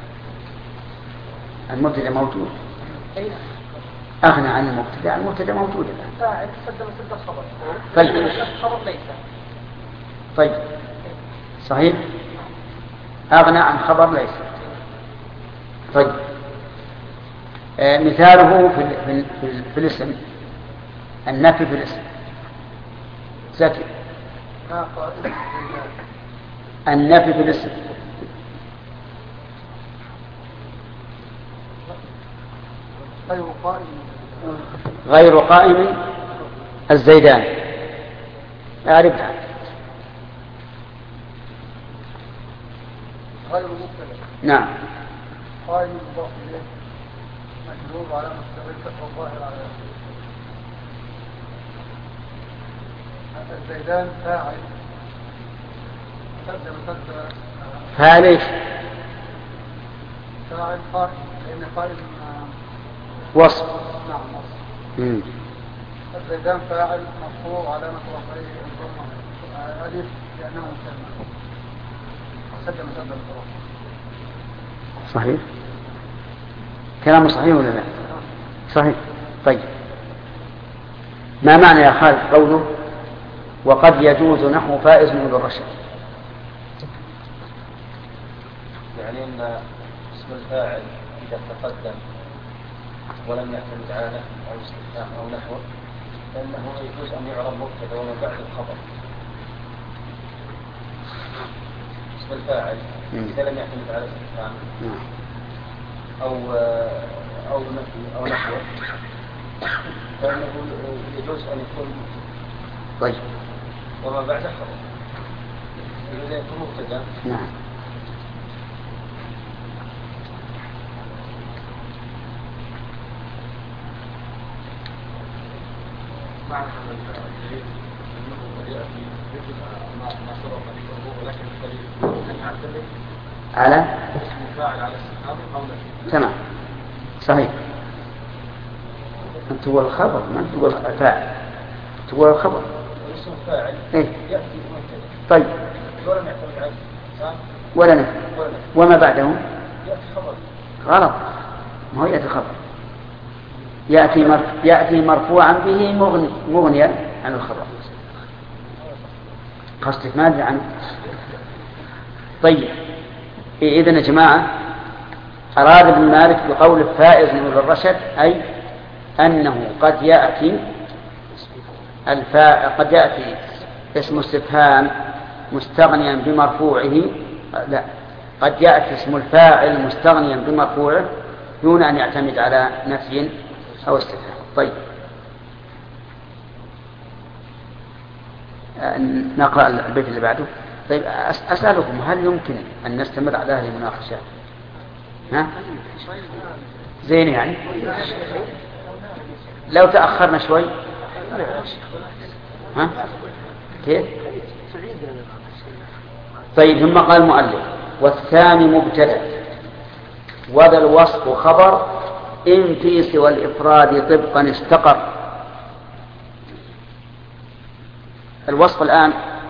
المبتدا موجود. أين؟ أغنى عن المبتدا، المبتدا موجود الآن. فاعل سد سد الخبر. طيب. الخبر ليس. طيب صحيح. أغنى عن خبر ليس. طيب آه مثاله في, في, في, في الاسم النفي في الاسم زكي. النفي في الاسم غير قائم غير قائم الزيدان أعرفها. غير مبتدا. نعم. قائم مضاف إليه مجرور على مستوى الظاهر على الزيدان فاعل سد مسد فاعل فاعل قائم لأن قائم وصف. نعم وصف. مم. الزيدان فاعل مرفوع علامة رفعه الضمة ألف لأنه مثنى سد مسد الظاهر. صحيح. كلامه صحيح ولا لا؟ صحيح. طيب ما معنى يا خالد قوله وقد يجوز نحو فائز من الرشد؟ يعني ان اسم الفاعل اذا تقدم ولم يعتمد على نفي او استثناء او نحوه فانه يجوز ان يعرب مبتدا ومن بعد الخبر. اسم الفاعل اذا لم يعتمد على استثناء او او نفي او نحوه فانه يجوز ان يكون طيب وما بعد خبر. يجوز ان يكون مبتدا. نعم. معنى الدليل انه ياتي مثل ما سبق ذكره ولكن الدليل ان يعتمد على اسم الفاعل على استفهام او نفي. تمام صحيح. أنت تقول الخبر ما تقول الفاعل، تقول الخبر. اسم الفاعل إيه؟ ياتي بمبتدا. طيب ولم يعتمد على الاستثناء ولا نفي. وما بعده غلط، ما هو يأتي خبر، يأتي, مر... يأتي مرفوعا به مغني... مغنيا عن الخبر. قصدك ما أدري عنه. طيب إذن يا جماعة أراد ابن مالك بقول الفائز من الرشد أي أنه قد يأتي الفاء قد يأتي اسم استفهام مستغنيا بمرفوعه، لا قد يأتي اسم الفاعل مستغنيا بمرفوعه دون أن يعتمد على نفي أو استفهام. طيب نقرأ البيت اللي بعده. طيب أسألكم هل يمكن أن نستمر على هذه المناقشة؟ ها؟ زين يعني لو تأخرنا شوي ها؟ كيف؟ طيب ثم قال المؤلف والثاني مبتدأ وذا الوصف خبر إن في سوى الإفراد طبقا استقر. الوصف الآن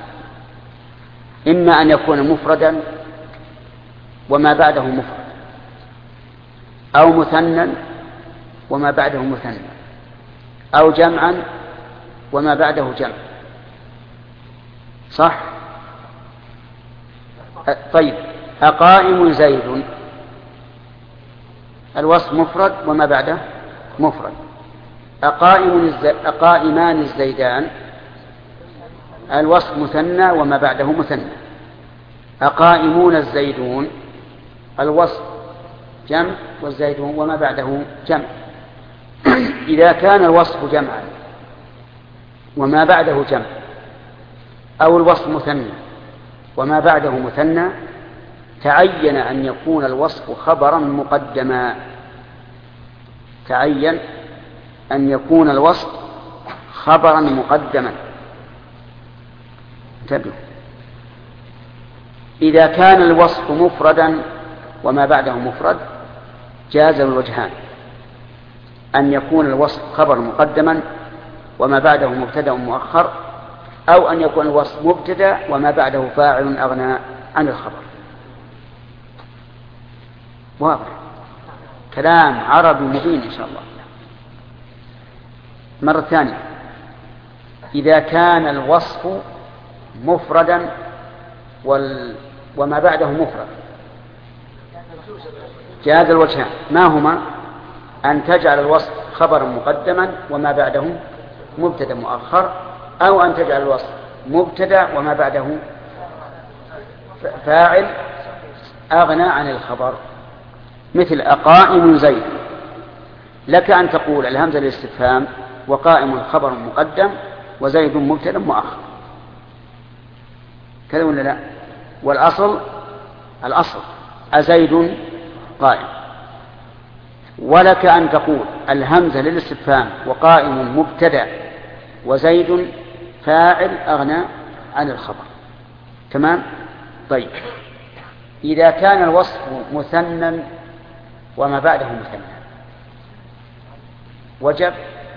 إما أن يكون مفردا وما بعده مفرد، أو مثنى وما بعده مثنى، أو جمعا وما بعده جمع. صح؟ طيب أقائم زيد الوصف مفرد وما بعده مفرد. أقائم الزي... أقائمان الزيدان الوصف مثنى وما بعده مثنى. أقائمون الزيدون الوصف جمع والزيدون وما بعده جمع. إذا كان الوصف جمعا وما بعده جمع، أو الوصف مثنى وما بعده مثنى، تعين أن يكون الوصف خبرا مقدما. تعين أن يكون الوصف خبرا مقدما. انتبهوا، إذا كان الوصف مفردا وما بعده مفرد جاز الوجهان، أن يكون الوصف خبر مقدما وما بعده مبتدأ مؤخر، أو أن يكون الوصف مبتدأ وما بعده فاعل أغنى عن الخبر. واضح؟ كلام عربي مبين إن شاء الله. مرة ثانية، إذا كان الوصف مفردا وال... وما بعده مفرد جاز الوجهان. ما هما؟ أن تجعل الوصف خبرا مقدما وما بعده مبتدأ مؤخر، أو أن تجعل الوصف مبتدأ وما بعده فاعل أغنى عن الخبر. مثل أقائم زيد، لك أن تقول الهمزة للاستفهام وقائم خبر مقدم وزيد مبتدأ مؤخر، كذا ولا لا؟ والأصل الأصل أزيد قائم. ولك أن تقول الهمزة للاستفهام وقائم مبتدأ وزيد فاعل أغنى عن الخبر. تمام؟ طيب إذا كان الوصف مثنى وما بعده مثنى وجب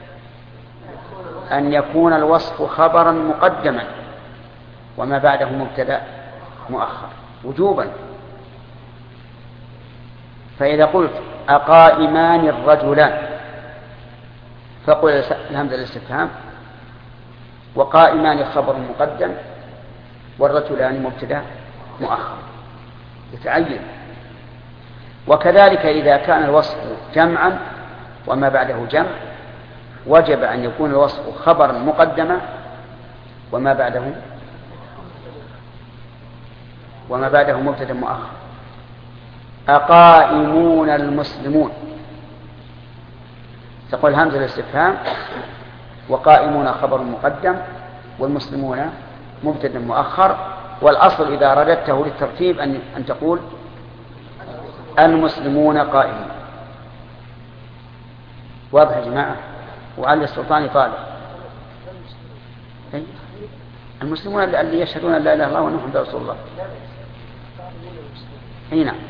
أن يكون الوصف خبرا مقدما وما بعده مبتدأ مؤخر وجوبا. فإذا قلت أقائمان الرجلان فقل الهمزة للاستفهام وقائمان خبر مقدم والرجلان مبتدأ مؤخر يتعين. وكذلك إذا كان الوصف جمعا وما بعده جمع وجب أن يكون الوصف خبرا مقدما وما بعده وما بعده مبتدأ مؤخر. أقائمون المسلمون تقول همزة الاستفهام وقائمون خبر مقدم والمسلمون مبتدأ مؤخر. والأصل إذا رددته للترتيب أن أن تقول المسلمون قائمون. واضح يا جماعة؟ وعلي السلطان طالب المسلمون اللي يشهدون أن لا إله إلا الله وأن محمدا رسول الله. أي نعم،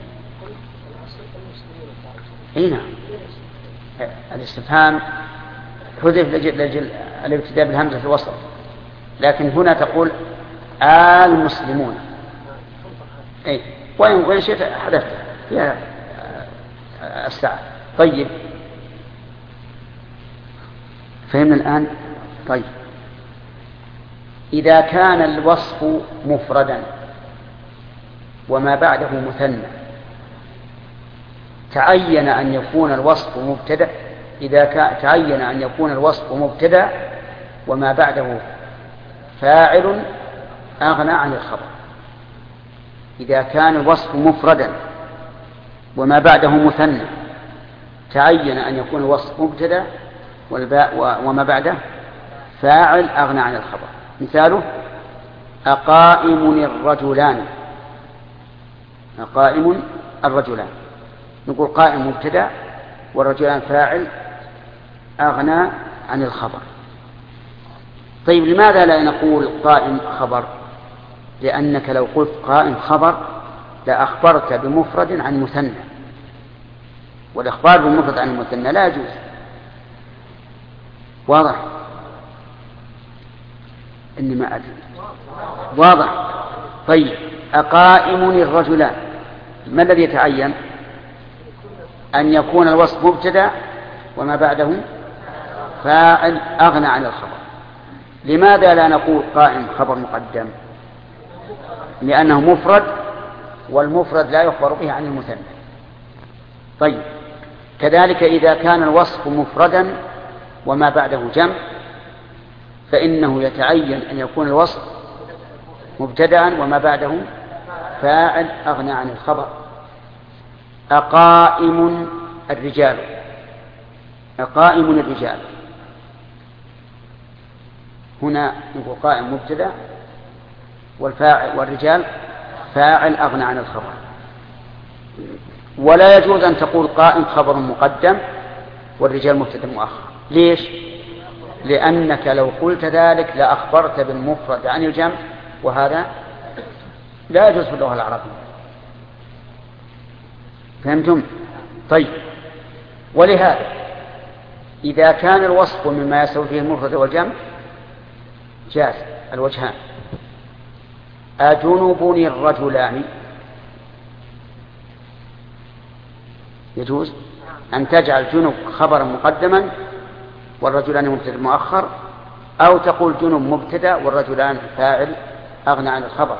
أي نعم. الاستفهام حذف لجل الابتداء بالهمزة في الوسط، لكن هنا تقول المسلمون أي وإن وإن شئت حذفته فيها الساعة. طيب فهمنا الآن. طيب إذا كان الوصف مفردا وما بعده مثنى تعين أن يكون الوصف مبتدأ إذا تعين أن يكون الوصف مبتدأ وما بعده فاعل أغنى عن الخبر. إذا كان الوصف مفردا وما بعده مثنى تعين أن يكون الوصف مبتدأ وما بعده فاعل أغنى عن الخبر. مثاله أقائم الرجلان. أقائم الرجلان نقول قائم مبتدأ والرجلان فاعل أغنى عن الخبر. طيب لماذا لا نقول قائم خبر؟ لأنك لو قلت قائم خبر لأخبرت بمفرد عن مثنى، والإخبار بمفرد عن المثنى لا يجوز. واضح؟ إني ما أدري. واضح؟ طيب أقائم الرجلان ما الذي يتعين؟ أن يكون الوصف مبتدأ وما بعده فاعل أغنى عن الخبر. لماذا لا نقول قائم خبر مقدم؟ لأنه مفرد والمفرد لا يخبر به عن المثنى. طيب كذلك إذا كان الوصف مفردا وما بعده جمع فإنه يتعين أن يكون الوصف مبتدأ وما بعده فاعل أغنى عن الخبر. أقائم الرجال. أقائم الرجال هنا نقول قائم مبتدأ والفاعل والرجال فاعل أغنى عن الخبر. ولا يجوز أن تقول قائم خبر مقدم والرجال مبتدأ مؤخر. ليش؟ لأنك لو قلت ذلك لأخبرت بالمفرد عن الجمع وهذا لا يجوز في اللغة العربية. فهمتم؟ طيب ولهذا إذا كان الوصف مما يستوي فيه المفرد والجمع جاز الوجهان. أجنب الرجلان يجوز أن تجعل جنب خبرا مقدما والرجلان مبتدأ مؤخر، أو تقول جنب مبتدأ والرجلان فاعل أغنى عن الخبر.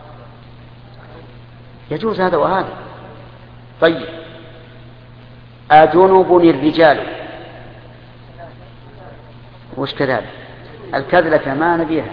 يجوز هذا وهذا. طيب أجنب الرجال وش كذلك؟ الكذلة ما نبيها.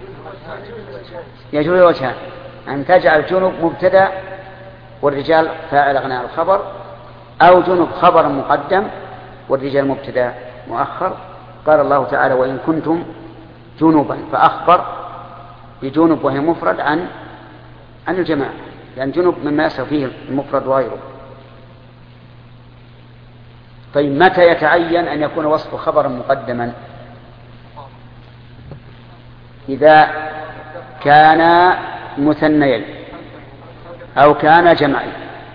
يجوز وجهان: أن تجعل جنب مبتدأ والرجال فاعل أغنى عن الخبر، أو جنب خبر مقدم والرجال مبتدأ مؤخر. قال الله تعالى: وإن كنتم جنبا، فأخبر بجنب وهي مفرد عن عن الجماعة، لأن جنب مما يسوي فيه المفرد وغيره. طيب متى يتعين أن يكون وصف خبرا مقدما؟ إذا كان مثنيين أو كان جمعين،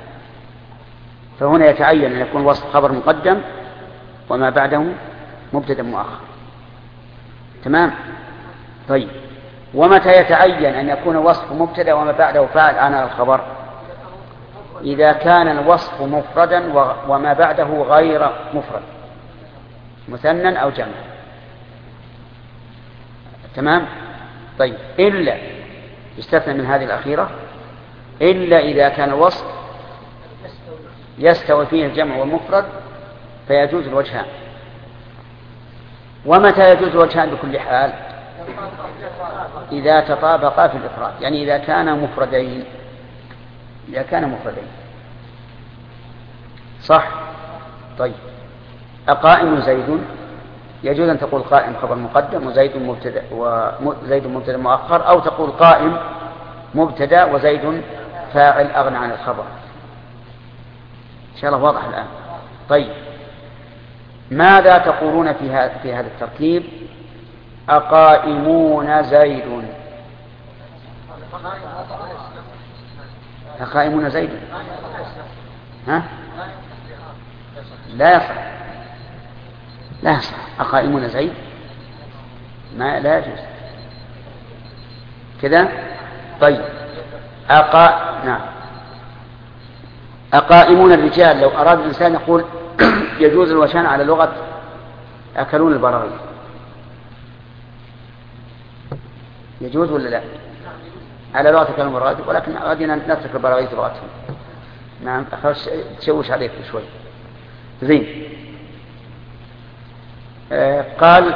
فهنا يتعين أن يكون وصف خبر مقدم وما بعده مبتدأ مؤخر. تمام؟ طيب ومتى يتعين أن يكون وصف مبتدأ وما بعده فاعل عن الخبر؟ إذا كان الوصف مفردا وما بعده غير مفرد، مثنى أو جمع. تمام؟ طيب إلا يستثنى من هذه الأخيرة إلا إذا كان الوصف يستوي فيه الجمع والمفرد فيجوز الوجهان. ومتى يجوز الوجهان بكل حال؟ إذا تطابقا في الإفراد، يعني إذا كان مفردين إذا كان مفردين صح. طيب أقائم زيد، يجوز أن تقول قائم خبر مقدم وزيد مبتدأ وزيد مبتدأ مؤخر، أو تقول قائم مبتدأ وزيد فاعل أغنى عن الخبر. إن شاء الله واضح الآن. طيب ماذا تقولون في هذا في هذا التركيب؟ أقائمون زيد. أقائمون زيد ها؟ لا يصح لا يصح. أقائمون زيد ما لا يجوز كذا. طيب أقا نعم أقائمون الرجال، لو أراد الإنسان يقول يجوز الوشان على لغة أكلون البراغيث، يجوز ولا لا؟ على لغة أكلون البراغيث، ولكن أردنا نترك البراغيث لغتهم. نعم تشوش عليك شوي. زين. آه قال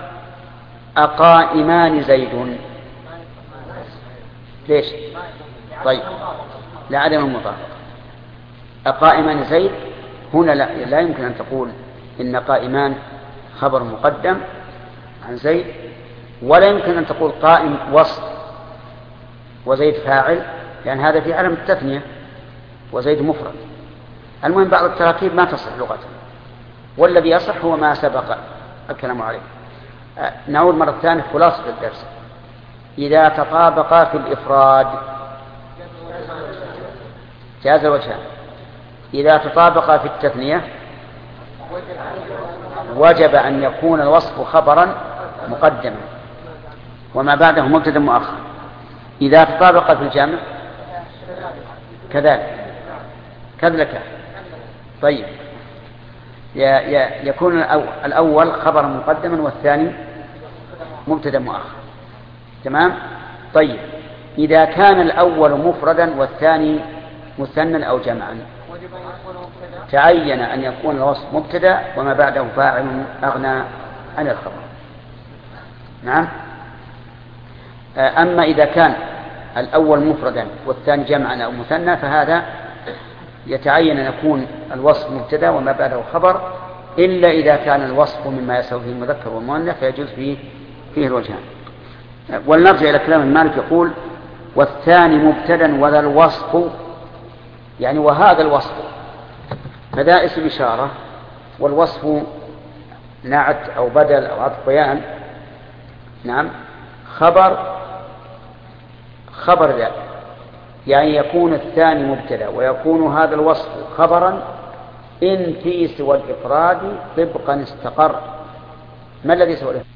أقائمان زيد. ليش؟ طيب لا عدم المطابقة. أقائمان زيد هنا لا, لا يمكن أن تقول إن قائمان خبر مقدم عن زيد، ولا يمكن أن تقول قائم وصف وزيد فاعل، لأن هذا في علم التثنية وزيد مفرد. المهم بعض التراكيب ما تصح لغة، والذي يصح هو ما سبق الكلام عليه. نعود مرة ثانية خلاصة الدرس. إذا تطابقا في الإفراد جاز الوجهان، إذا تطابقا في التثنية وجب أن يكون الوصف خبرا مقدما وما بعده مبتدا مؤخر. إذا تطابقا في الجمع كذلك كذلك. طيب يكون الأول خبرا مقدما والثاني مبتدا مؤخر. تمام. طيب إذا كان الأول مفردا والثاني مثنى أو جمعا تعين أن يكون الوصف مبتدا وما بعده فاعل أغنى عن الخبر. نعم. أما إذا كان الأول مفردا والثاني جمعا أو مثنى فهذا يتعين أن يكون الوصف مبتدا وما بعده خبر، إلا إذا كان الوصف مما يساوي فيه المذكر والمؤنث فيجوز فيه فيه الوجهان. ولنرجع إلى كلام المالك يقول والثاني مبتدا وذا الوصف، يعني وهذا الوصف، فذا اسم إشارة والوصف نعت أو بدل أو عطف بيان. نعم. خبر خبر ذا، يعني يكون الثاني مبتدا ويكون هذا الوصف خبرا إن في سوى الإفراد طبقا استقر. ما الذي سوى الإفراد؟